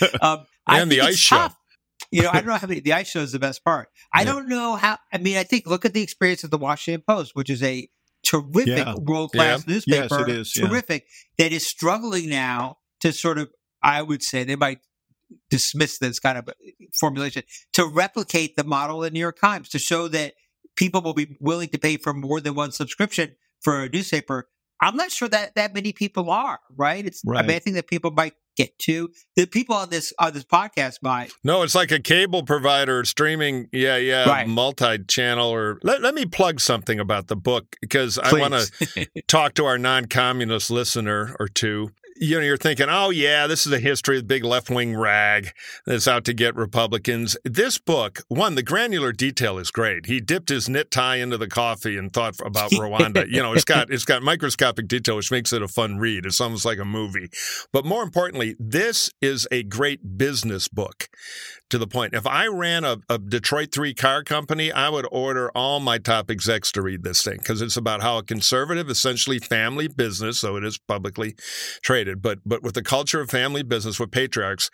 S2: And the ice show.
S4: I don't know how many, the ice show is the best part. I don't know how, I think, look at the experience of the Washington Post, which is a terrific world-class newspaper.
S3: Yes, it is. Yeah.
S4: Terrific. That is struggling now to sort of, I would say, they might dismiss this kind of formulation, to replicate the model of the New York Times, to show that people will be willing to pay for more than one subscription for a newspaper. I'm not sure that many people are, right?
S3: Right.
S4: I mean, I think that people might get to. The people on this podcast might.
S2: No, it's like a cable provider streaming,
S4: Right.
S2: multi-channel. Or let me plug something about the book, because I
S4: Please.
S2: want to talk to our non-communist listener or two. You know, you're thinking, oh, yeah, this is a history of the big left-wing rag that's out to get Republicans. This book, one, the granular detail is great. He dipped his knit tie into the coffee and thought about Rwanda. You know, it's got microscopic detail, which makes it a fun read. It's almost like a movie. But more importantly, this is a great business book, to the point. If I ran a Detroit 3 car company, I would order all my top execs to read this thing, because it's about how a conservative, essentially family business, so it is publicly traded, but with the culture of family business, with patriarchs,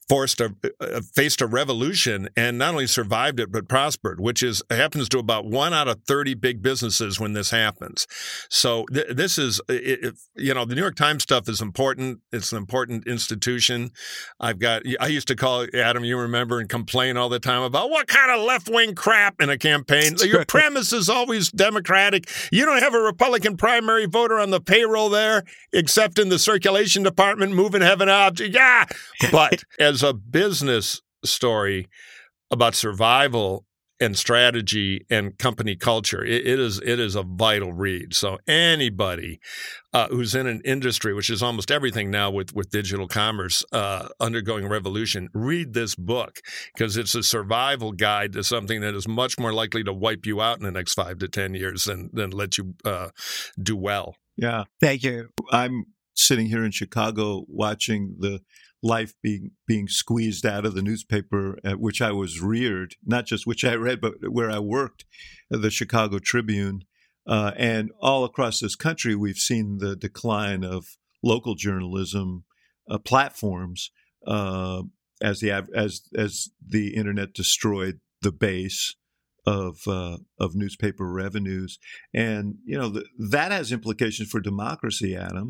S2: faced a revolution and not only survived it, but prospered, which happens to about 1 out of 30 big businesses when this happens. So this is, the New York Times stuff is important. It's an important institution. I used to call, Adam, you remember, and complain all the time about what kind of left-wing crap in a campaign. Your premise is always Democratic. You don't have a Republican primary voter on the payroll there, except in the circulation department, moving heaven out. Yeah. But as a business story about survival and strategy and company culture, it is a vital read. So anybody who's in an industry, which is almost everything now with digital commerce undergoing a revolution, read this book, because it's a survival guide to something that is much more likely to wipe you out in the next 5 to 10 years than let you do well.
S3: Yeah.
S4: Thank you.
S3: I'm sitting here in Chicago watching the life being squeezed out of the newspaper at which I was reared, not just which I read, but where I worked, the Chicago Tribune. And all across this country, we've seen the decline of local journalism platforms as the internet destroyed the base of newspaper revenues. And, that has implications for democracy, Adam.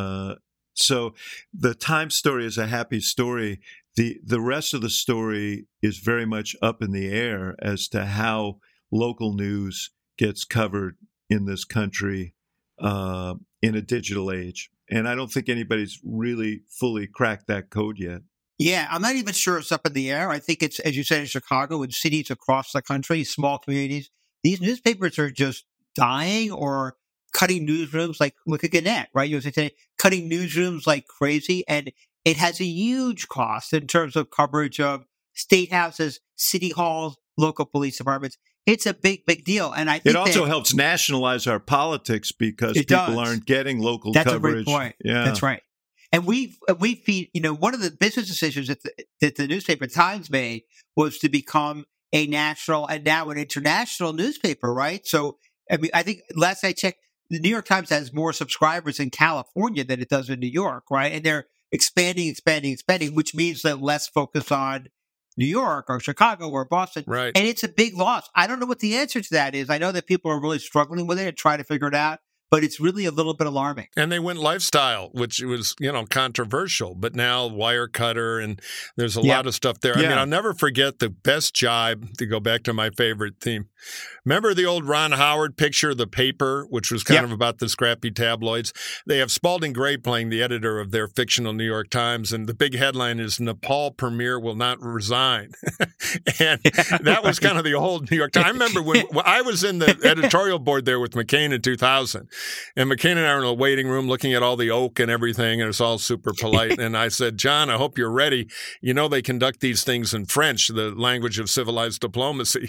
S3: So the Times story is a happy story. The rest of the story is very much up in the air as to how local news gets covered in this country in a digital age. And I don't think anybody's really fully cracked that code yet.
S4: Yeah, I'm not even sure it's up in the air. I think it's, as you said, in Chicago and cities across the country, small communities, these newspapers are just dying or cutting newsrooms like, look at Gannett, right? You say cutting newsrooms like crazy. And it has a huge cost in terms of coverage of state houses, city halls, local police departments. It's a big, big deal. And I think
S3: it also helps nationalize our politics, because people aren't getting local coverage.
S4: That's a great point.
S3: Yeah.
S4: That's right. And we one of the business decisions that the newspaper Times made was to become a national and now an international newspaper, right? So, I mean, I think last I checked, the New York Times has more subscribers in California than it does in New York, right? And they're expanding, which means that less focus on New York or Chicago or Boston.
S2: Right.
S4: And it's a big loss. I don't know what the answer to that is. I know that people are really struggling with it and trying to figure it out, but it's really a little bit alarming.
S2: And they went lifestyle, which was, controversial, but now Wirecutter, and there's a lot of stuff there.
S3: Yeah.
S2: I mean, I'll never forget the best jibe, to go back to my favorite theme. Remember the old Ron Howard picture of The Paper, which was kind of about the scrappy tabloids? They have Spalding Gray playing the editor of their fictional New York Times, and the big headline is Nepal Premier will not resign. And that was kind of the old New York Times. I remember when I was in the editorial board there with McCain in 2000, and McCain and I were in the waiting room looking at all the oak and everything, and it's all super polite. And I said, John, I hope you're ready. They conduct these things in French, the language of civilized diplomacy,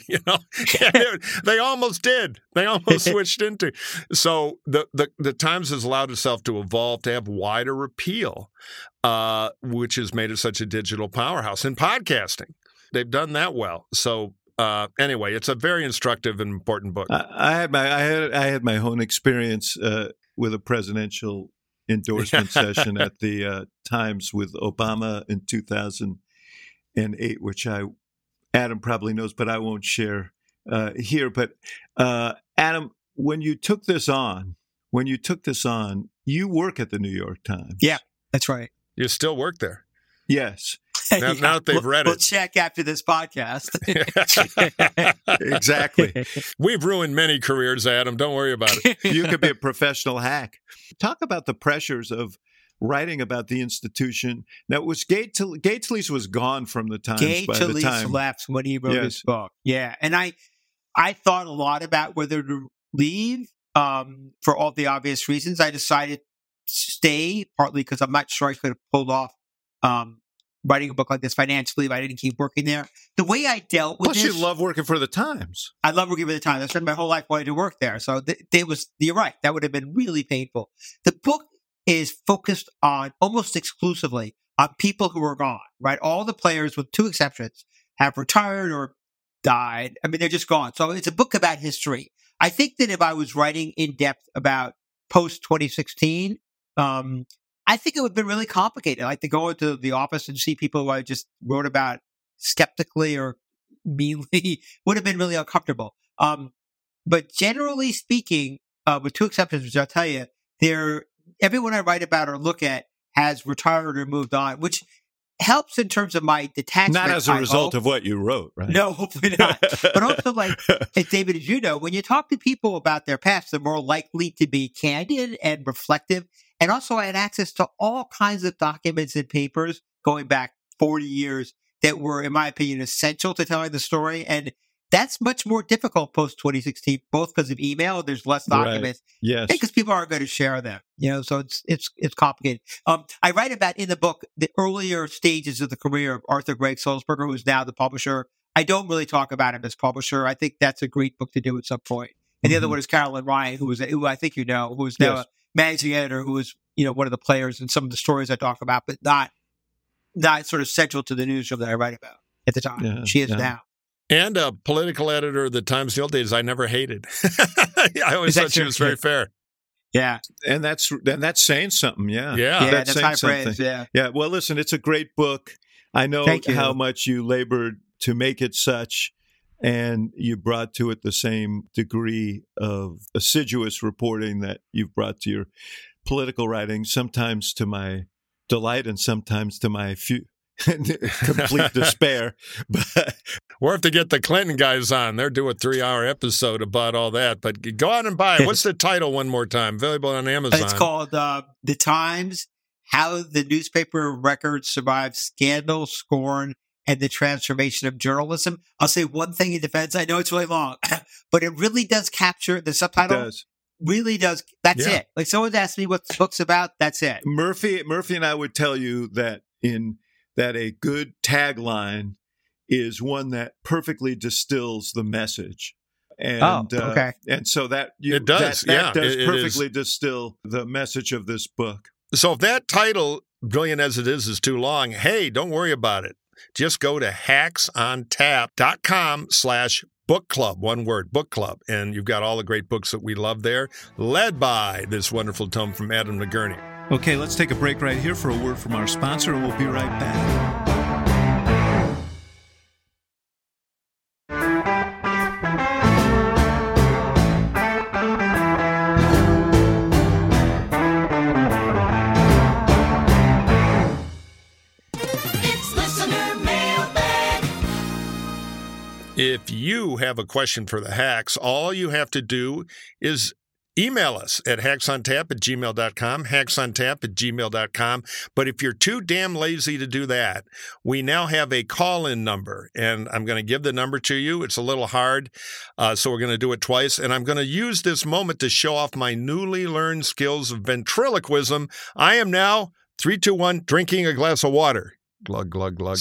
S2: They almost did. They almost switched into. So the Times has allowed itself to evolve to have wider appeal, which has made it such a digital powerhouse. In podcasting, they've done that well. So anyway, it's a very instructive and important book.
S3: I had my own experience with a presidential endorsement session at the Times with Obama in 2008, which Adam probably knows, but I won't share here. But Adam, when you took this on, you work at the New York Times.
S4: Yeah, that's right.
S2: You still work there.
S3: Yes.
S2: Now that they've read
S4: We'll
S2: it.
S4: check after this podcast.
S3: Exactly.
S2: We've ruined many careers, Adam. Don't worry about it.
S3: You could be a professional hack. Talk about the pressures of writing about the institution. Now, it was Gay Talese was gone from the Times
S4: Gay
S3: by the
S4: Talese
S3: time.
S4: left when he wrote
S3: Yes.
S4: his book. Yeah, and I thought a lot about whether to leave for all the obvious reasons. I decided to stay, partly because I'm not sure I could have pulled off writing a book like this financially if I didn't keep working there. The way I dealt with
S3: Plus,
S4: this,
S3: you love working for the Times.
S4: I love working for the Times. I spent my whole life wanting to work there. So you're right. That would have been really painful. The book is focused on almost exclusively on people who are gone, right? All the players, with two exceptions, have retired or died. I mean, they're just gone. So it's a book about history. I think that if I was writing in depth about post 2016, I think it would have been really complicated. Like to go into the office and see people who I just wrote about skeptically or meanly would have been really uncomfortable. But generally speaking, with two exceptions, which I'll tell you, everyone I write about or look at has retired or moved on, which helps in terms of my detachment.
S3: Not as a result of what you wrote, right?
S4: No, hopefully not. But also, like, as David, as you know, when you talk to people about their past, they're more likely to be candid and reflective. And also, I had access to all kinds of documents and papers going back 40 years that were, in my opinion, essential to telling the story. And that's much more difficult post 2016, both because of email. There's less documents,
S3: Right. Yes,
S4: because people aren't going to share them. So it's complicated. I write about in the book the earlier stages of the career of Arthur Gregg Sulzberger, who's now the publisher. I don't really talk about him as publisher. I think that's a great book to do at some point. And the other one is Carolyn Ryan, who I think you know, who is now a managing editor, who was one of the players in some of the stories I talk about, but not sort of central to the newsroom that I write about at the time.
S3: Yeah,
S4: she is now.
S2: And a political editor of the Times in the old days I never hated. I always thought she was very fair.
S4: Yeah.
S3: and that's saying something. Yeah,
S2: Yeah.
S4: That's
S3: saying
S4: high
S3: something.
S4: praise. Yeah.
S3: Yeah. Well, listen, it's a great book. I know
S4: Thank you.
S3: how much you labored to make it such, and you brought to it the same degree of assiduous reporting that you've brought to your political writing, sometimes to my delight and sometimes to my complete despair. But
S2: We'll have to get the Clinton guys on. They're doing a 3-hour episode about all that. But go out and buy it. What's the title one more time? Available on Amazon.
S4: It's called The Times, How the Newspaper Record Survived Scandal, Scorn, and the Transformation of Journalism. I'll say one thing in defense. I know it's really long, but it really does capture the subtitle. Really does. That's it. Like someone's asked me what the book's about. That's it.
S3: Murphy and I would tell you that a good tagline is one that perfectly distills the message. And,
S4: okay.
S3: And so that
S2: it does.
S3: that does
S2: it
S3: perfectly distill the message of this book.
S2: So if that title, brilliant as it is too long, hey, don't worry about it. Just go to hacksontap.com/book club, one word, book club. And you've got all the great books that we love there, led by this wonderful tome from Adam McGurney.
S3: Okay, let's take a break right here for a word from our sponsor, and we'll be right back.
S2: If you have a question for the hacks, all you have to do is email us at hacksontap@gmail.com, hacksontap@gmail.com. But if you're too damn lazy to do that, we now have a call-in number, and I'm going to give the number to you. It's a little hard, so we're going to do it twice. And I'm going to use this moment to show off my newly learned skills of ventriloquism. I am now, 3, 2, 1, drinking a glass of water. Glug, glug, glug.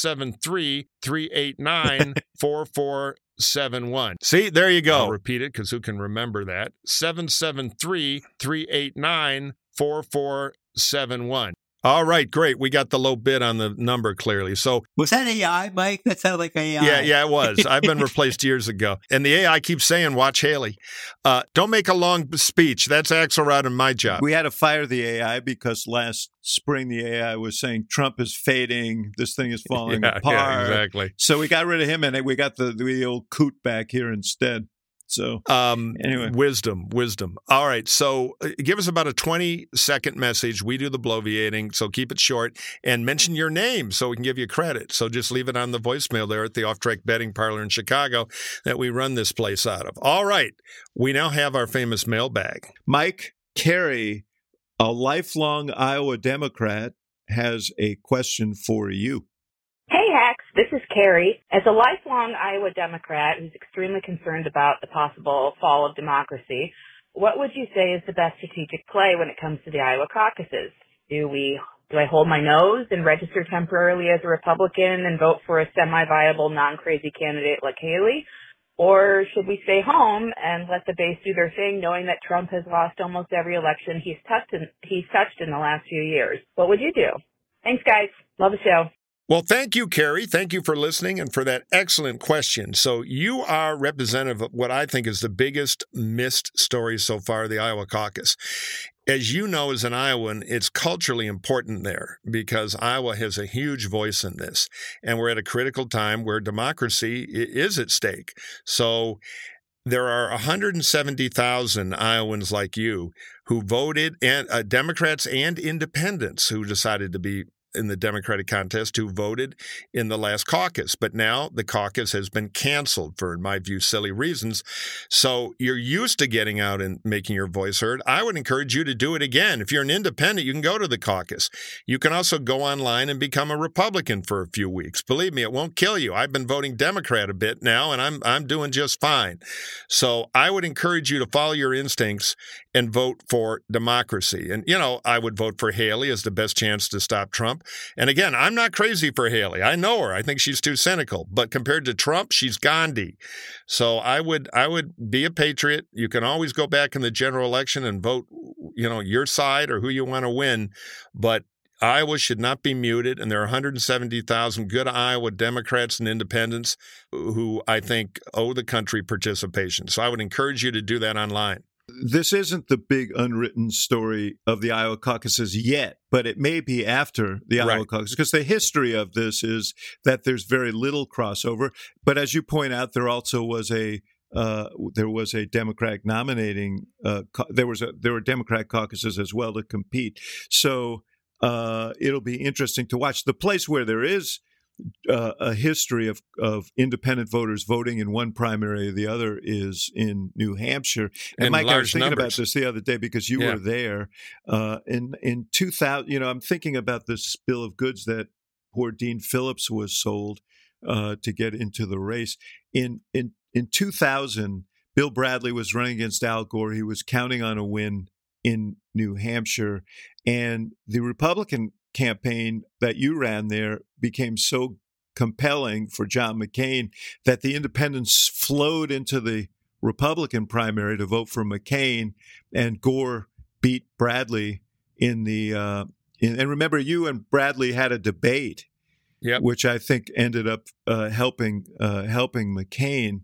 S2: 773-389-4471. See, there you go. I'll repeat it because who can remember that? 773-389-4471. All right, great. We got the low bid on the number clearly. So
S4: was that AI, Mike? That sounded like AI.
S2: Yeah, it was. I've been replaced years ago. And the AI keeps saying, watch Haley. Don't make a long speech. That's Axelrod and my job.
S3: We had to fire the AI because last spring the AI was saying Trump is fading. This thing is falling apart.
S2: Yeah, exactly.
S3: So we got rid of him and we got the old coot back here instead. So anyway.
S2: Wisdom. All right. So give us about a 20-second message. We do the bloviating, so keep it short and mention your name so we can give you credit. So just leave it on the voicemail there at the Off Track Betting Parlor in Chicago that we run this place out of. All right. We now have our famous mailbag.
S3: Mike Carey, a lifelong Iowa Democrat, has a question for you.
S8: Hey, Hex, this is Carrie. As a lifelong Iowa Democrat who's extremely concerned about the possible fall of democracy, what would you say is the best strategic play when it comes to the Iowa caucuses? Do I hold my nose and register temporarily as a Republican and vote for a semi-viable, non-crazy candidate like Haley? Or should we stay home and let the base do their thing, knowing that Trump has lost almost every election he's touched in the last few years? What would you do? Thanks, guys. Love the show.
S2: Well, thank you, Carrie. Thank you for listening and for that excellent question. So you are representative of what I think is the biggest missed story so far, the Iowa caucus. As you know, as an Iowan, it's culturally important there because Iowa has a huge voice in this. And we're at a critical time where democracy is at stake. So there are 170,000 Iowans like you who voted, and Democrats and independents who decided to be in the Democratic contest who voted in the last caucus. But now the caucus has been canceled for, in my view, silly reasons. So you're used to getting out and making your voice heard. I would encourage you to do it again. If you're an independent, you can go to the caucus. You can also go online and become a Republican for a few weeks. Believe me, it won't kill you. I've been voting Democrat a bit now, and I'm doing just fine. So I would encourage you to follow your instincts and vote for democracy. And, I would vote for Haley as the best chance to stop Trump. And again, I'm not crazy for Haley. I know her. I think she's too cynical. But compared to Trump, she's Gandhi. So I would be a patriot. You can always go back in the general election and vote, your side or who you want to win. But Iowa should not be muted, and there are 170,000 good Iowa Democrats and independents who I think owe the country participation. So I would encourage you to do that online.
S3: This isn't the big unwritten story of the Iowa caucuses yet, but it may be after the Iowa caucus, because the history of this is that there's very little crossover. But as you point out, there also was a Democratic nominating. There were Democrat caucuses as well to compete. So it'll be interesting to watch. The place where there is a history of independent voters voting in one primary or the other is in New Hampshire. And Mike, I was thinking about this the other day because you were there. In 2000, I'm thinking about this bill of goods that poor Dean Phillips was sold to get into the race. In 2000, Bill Bradley was running against Al Gore. He was counting on a win in New Hampshire, and the Republican campaign that you ran there became so compelling for John McCain that the independents flowed into the Republican primary to vote for McCain, and Gore beat Bradley in the and remember, you and Bradley had a debate, which I think ended up helping McCain.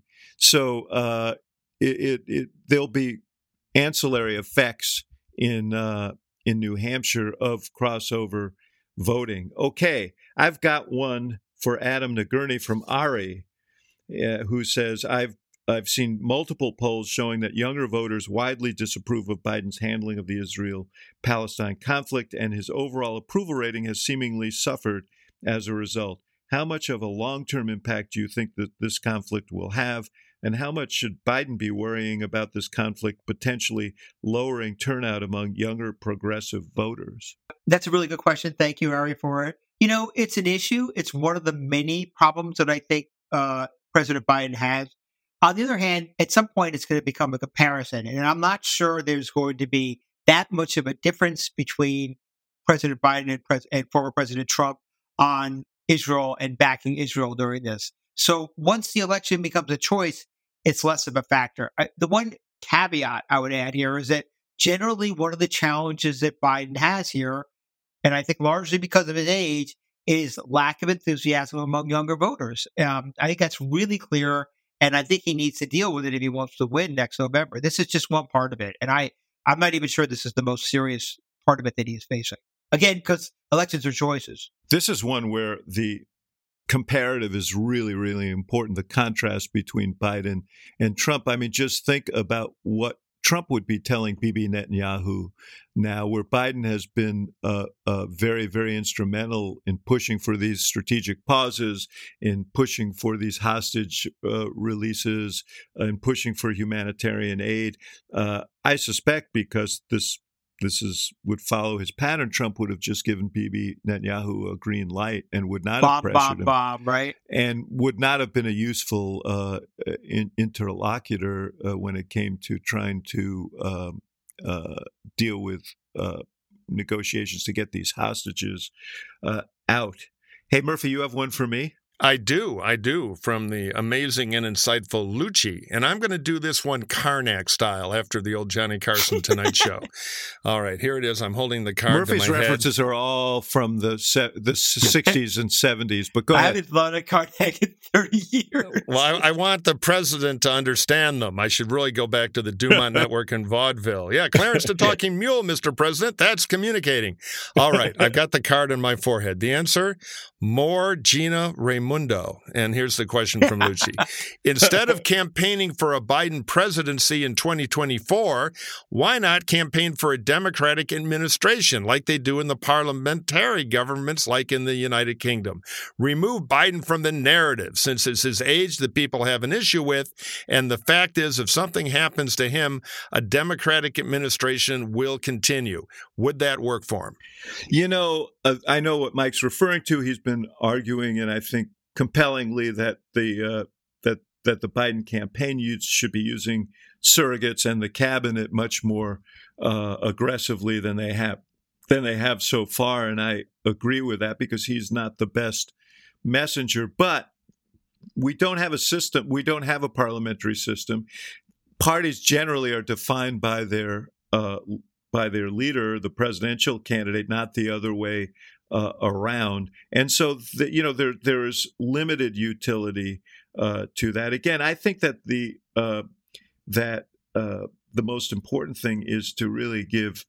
S3: So there'll be ancillary effects in New Hampshire of crossover voting. Okay, I've got one for Adam Nagurney from Ari, who says, I've seen multiple polls showing that younger voters widely disapprove of Biden's handling of the Israel-Palestine conflict, and his overall approval rating has seemingly suffered as a result. How much of a long-term impact do you think that this conflict will have? And how much should Biden be worrying about this conflict potentially lowering turnout among younger progressive voters?
S4: That's a really good question. Thank you, Ari, for it. It's an issue. It's one of the many problems that I think President Biden has. On the other hand, at some point, it's going to become a comparison. And I'm not sure there's going to be that much of a difference between President Biden and former President Trump on Israel and backing Israel during this. So once the election becomes a choice, it's less of a factor. The one caveat I would add here is that generally one of the challenges that Biden has here, and I think largely because of his age, is lack of enthusiasm among younger voters. I think that's really clear, and I think he needs to deal with it if he wants to win next November. This is just one part of it, and I'm not even sure this is the most serious part of it that he is facing. Again, because elections are choices.
S3: This is one where comparative is really, really important, the contrast between Biden and Trump. I mean, just think about what Trump would be telling Bibi Netanyahu now, where Biden has been very, very instrumental in pushing for these strategic pauses, in pushing for these hostage releases, in pushing for humanitarian aid. I suspect because this would follow his pattern, Trump would have just given Bibi Netanyahu a green light and would not have pressured him,
S4: right?
S3: And would not have been a useful interlocutor when it came to trying to deal with negotiations to get these hostages out. Hey, Murphy, you have one for me?
S2: I do, from the amazing and insightful Lucci. And I'm going to do this one Karnak style after the old Johnny Carson Tonight Show. All right, here it is. I'm holding the card
S3: Murphy's
S2: to my
S3: references
S2: head.
S3: are all from the 60s and 70s, but go ahead.
S4: I haven't thought of Karnak in 30 years.
S2: Well, I want the president to understand them. I should really go back to the Dumont Network and vaudeville. Yeah, Clarence the Talking Mule, Mr. President. That's communicating. All right, I've got the card on my forehead. The answer, more Gina Raimundo. And here's the question from Lucci. Instead of campaigning for a Biden presidency in 2024, why not campaign for a Democratic administration like they do in the parliamentary governments like in the United Kingdom? Remove Biden from the narrative, since it's his age that people have an issue with. And the fact is, if something happens to him, a Democratic administration will continue. Would that work for him?
S3: You know, I know what Mike's referring to. He's been arguing, and I think compellingly, that the Biden campaign should be using surrogates and the cabinet much more aggressively than they have so far. And I agree with that because he's not the best messenger. But we don't have a system. We don't have a parliamentary system. Parties generally are defined by their leader, the presidential candidate, not the other way around. And so, there is limited utility to that. Again, I think that the most important thing is to really give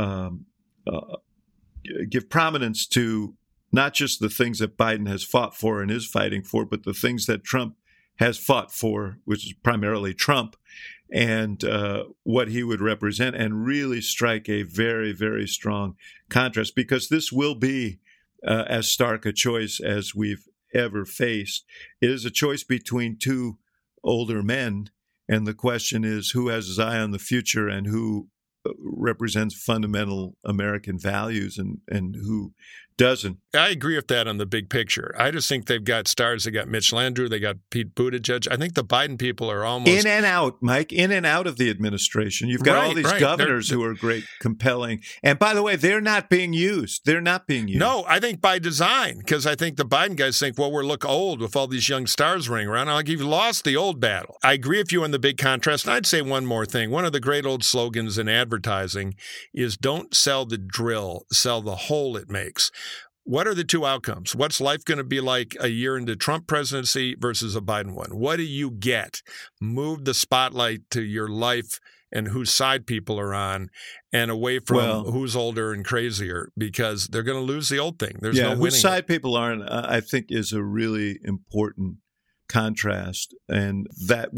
S3: prominence to not just the things that Biden has fought for and is fighting for, but the things that Trump has fought for, which is primarily Trump, and what he would represent, and really strike a very, very strong contrast, because this will be as stark a choice as we've ever faced. It is a choice between two older men, and the question is who has his eye on the future and who represents fundamental American values and who doesn't.
S2: I agree with that on the big picture. I just think they've got stars. They got Mitch Landrieu. They got Pete Buttigieg. I think the Biden people are almost
S3: in and out, Mike, in and out of the administration. You've got all these governors who are great, compelling. And by the way, they're not being used. No,
S2: I think by design, because I think the Biden guys think, well, we'll look old with all these young stars running around. Like, you've lost the old battle. I agree with you on the big contrast. And I'd say one more thing. One of the great old slogans in advertising is don't sell the drill, sell the hole it makes. What are the two outcomes? What's life going to be like a year into Trump presidency versus a Biden one? What do you get? Move the spotlight to your life and whose side people are on, and away from who's older and crazier, because they're going to lose the old thing. There's no winning.
S3: Whose side people are on, I think, is a really important contrast. And that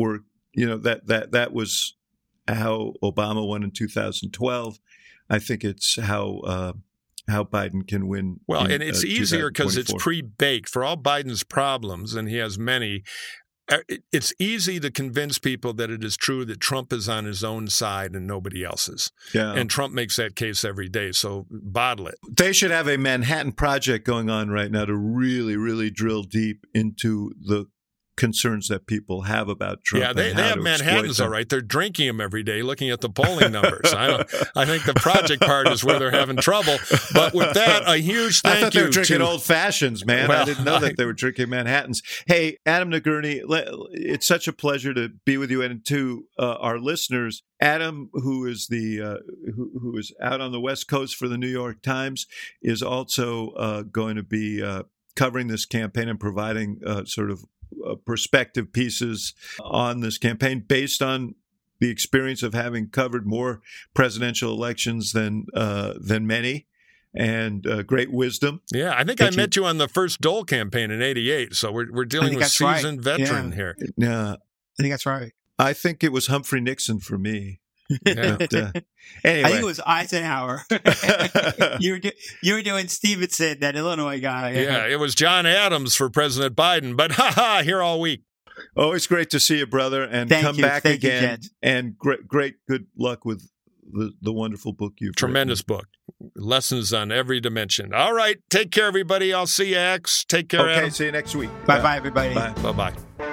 S3: that was how Obama won in 2012. I think it's how Biden can win.
S2: Well, and it's easier because it's pre-baked. For all Biden's problems, and he has many, it's easy to convince people that it is true that Trump is on his own side and nobody else's.
S3: Yeah.
S2: And Trump makes that case every day, so bottle it.
S3: They should have a Manhattan Project going on right now to really, really drill deep into the concerns that people have about Trump.
S2: Yeah, they have Manhattans, all right. They're drinking them every day, looking at the polling numbers. I think the project part is where they're having trouble. But with that, a huge thank you.
S3: I thought they were drinking old fashions, man. Well, I didn't know that they were drinking Manhattans. Hey, Adam Nagurney, it's such a pleasure to be with you, and to our listeners. Adam, who is who is out on the West Coast for the New York Times, is also going to be covering this campaign and providing sort of perspective pieces on this campaign based on the experience of having covered more presidential elections than many. and great wisdom.
S2: Yeah, I think I met you on the first Dole campaign in '88, so we're dealing with seasoned veteran here.
S3: Yeah,
S4: I think that's right.
S3: I think it was Humphrey Nixon for me.
S2: Yeah.
S3: But, anyway.
S4: I think it was Eisenhower. you were doing Stevenson, that Illinois guy.
S2: Yeah, it was John Adams for President Biden, but here all week.
S3: Always great to see you, brother, and
S4: Thank
S3: come
S4: you.
S3: back
S4: Thank you,
S3: again.
S4: Jed.
S3: And great good luck with the wonderful book you've
S2: Tremendous book. Lessons on every dimension. All right, take care, everybody. I'll see you, X. Take care,
S3: written. Okay,
S2: Adam.
S3: see you next week.
S4: Bye-bye, everybody.
S3: Bye.
S2: Bye-bye.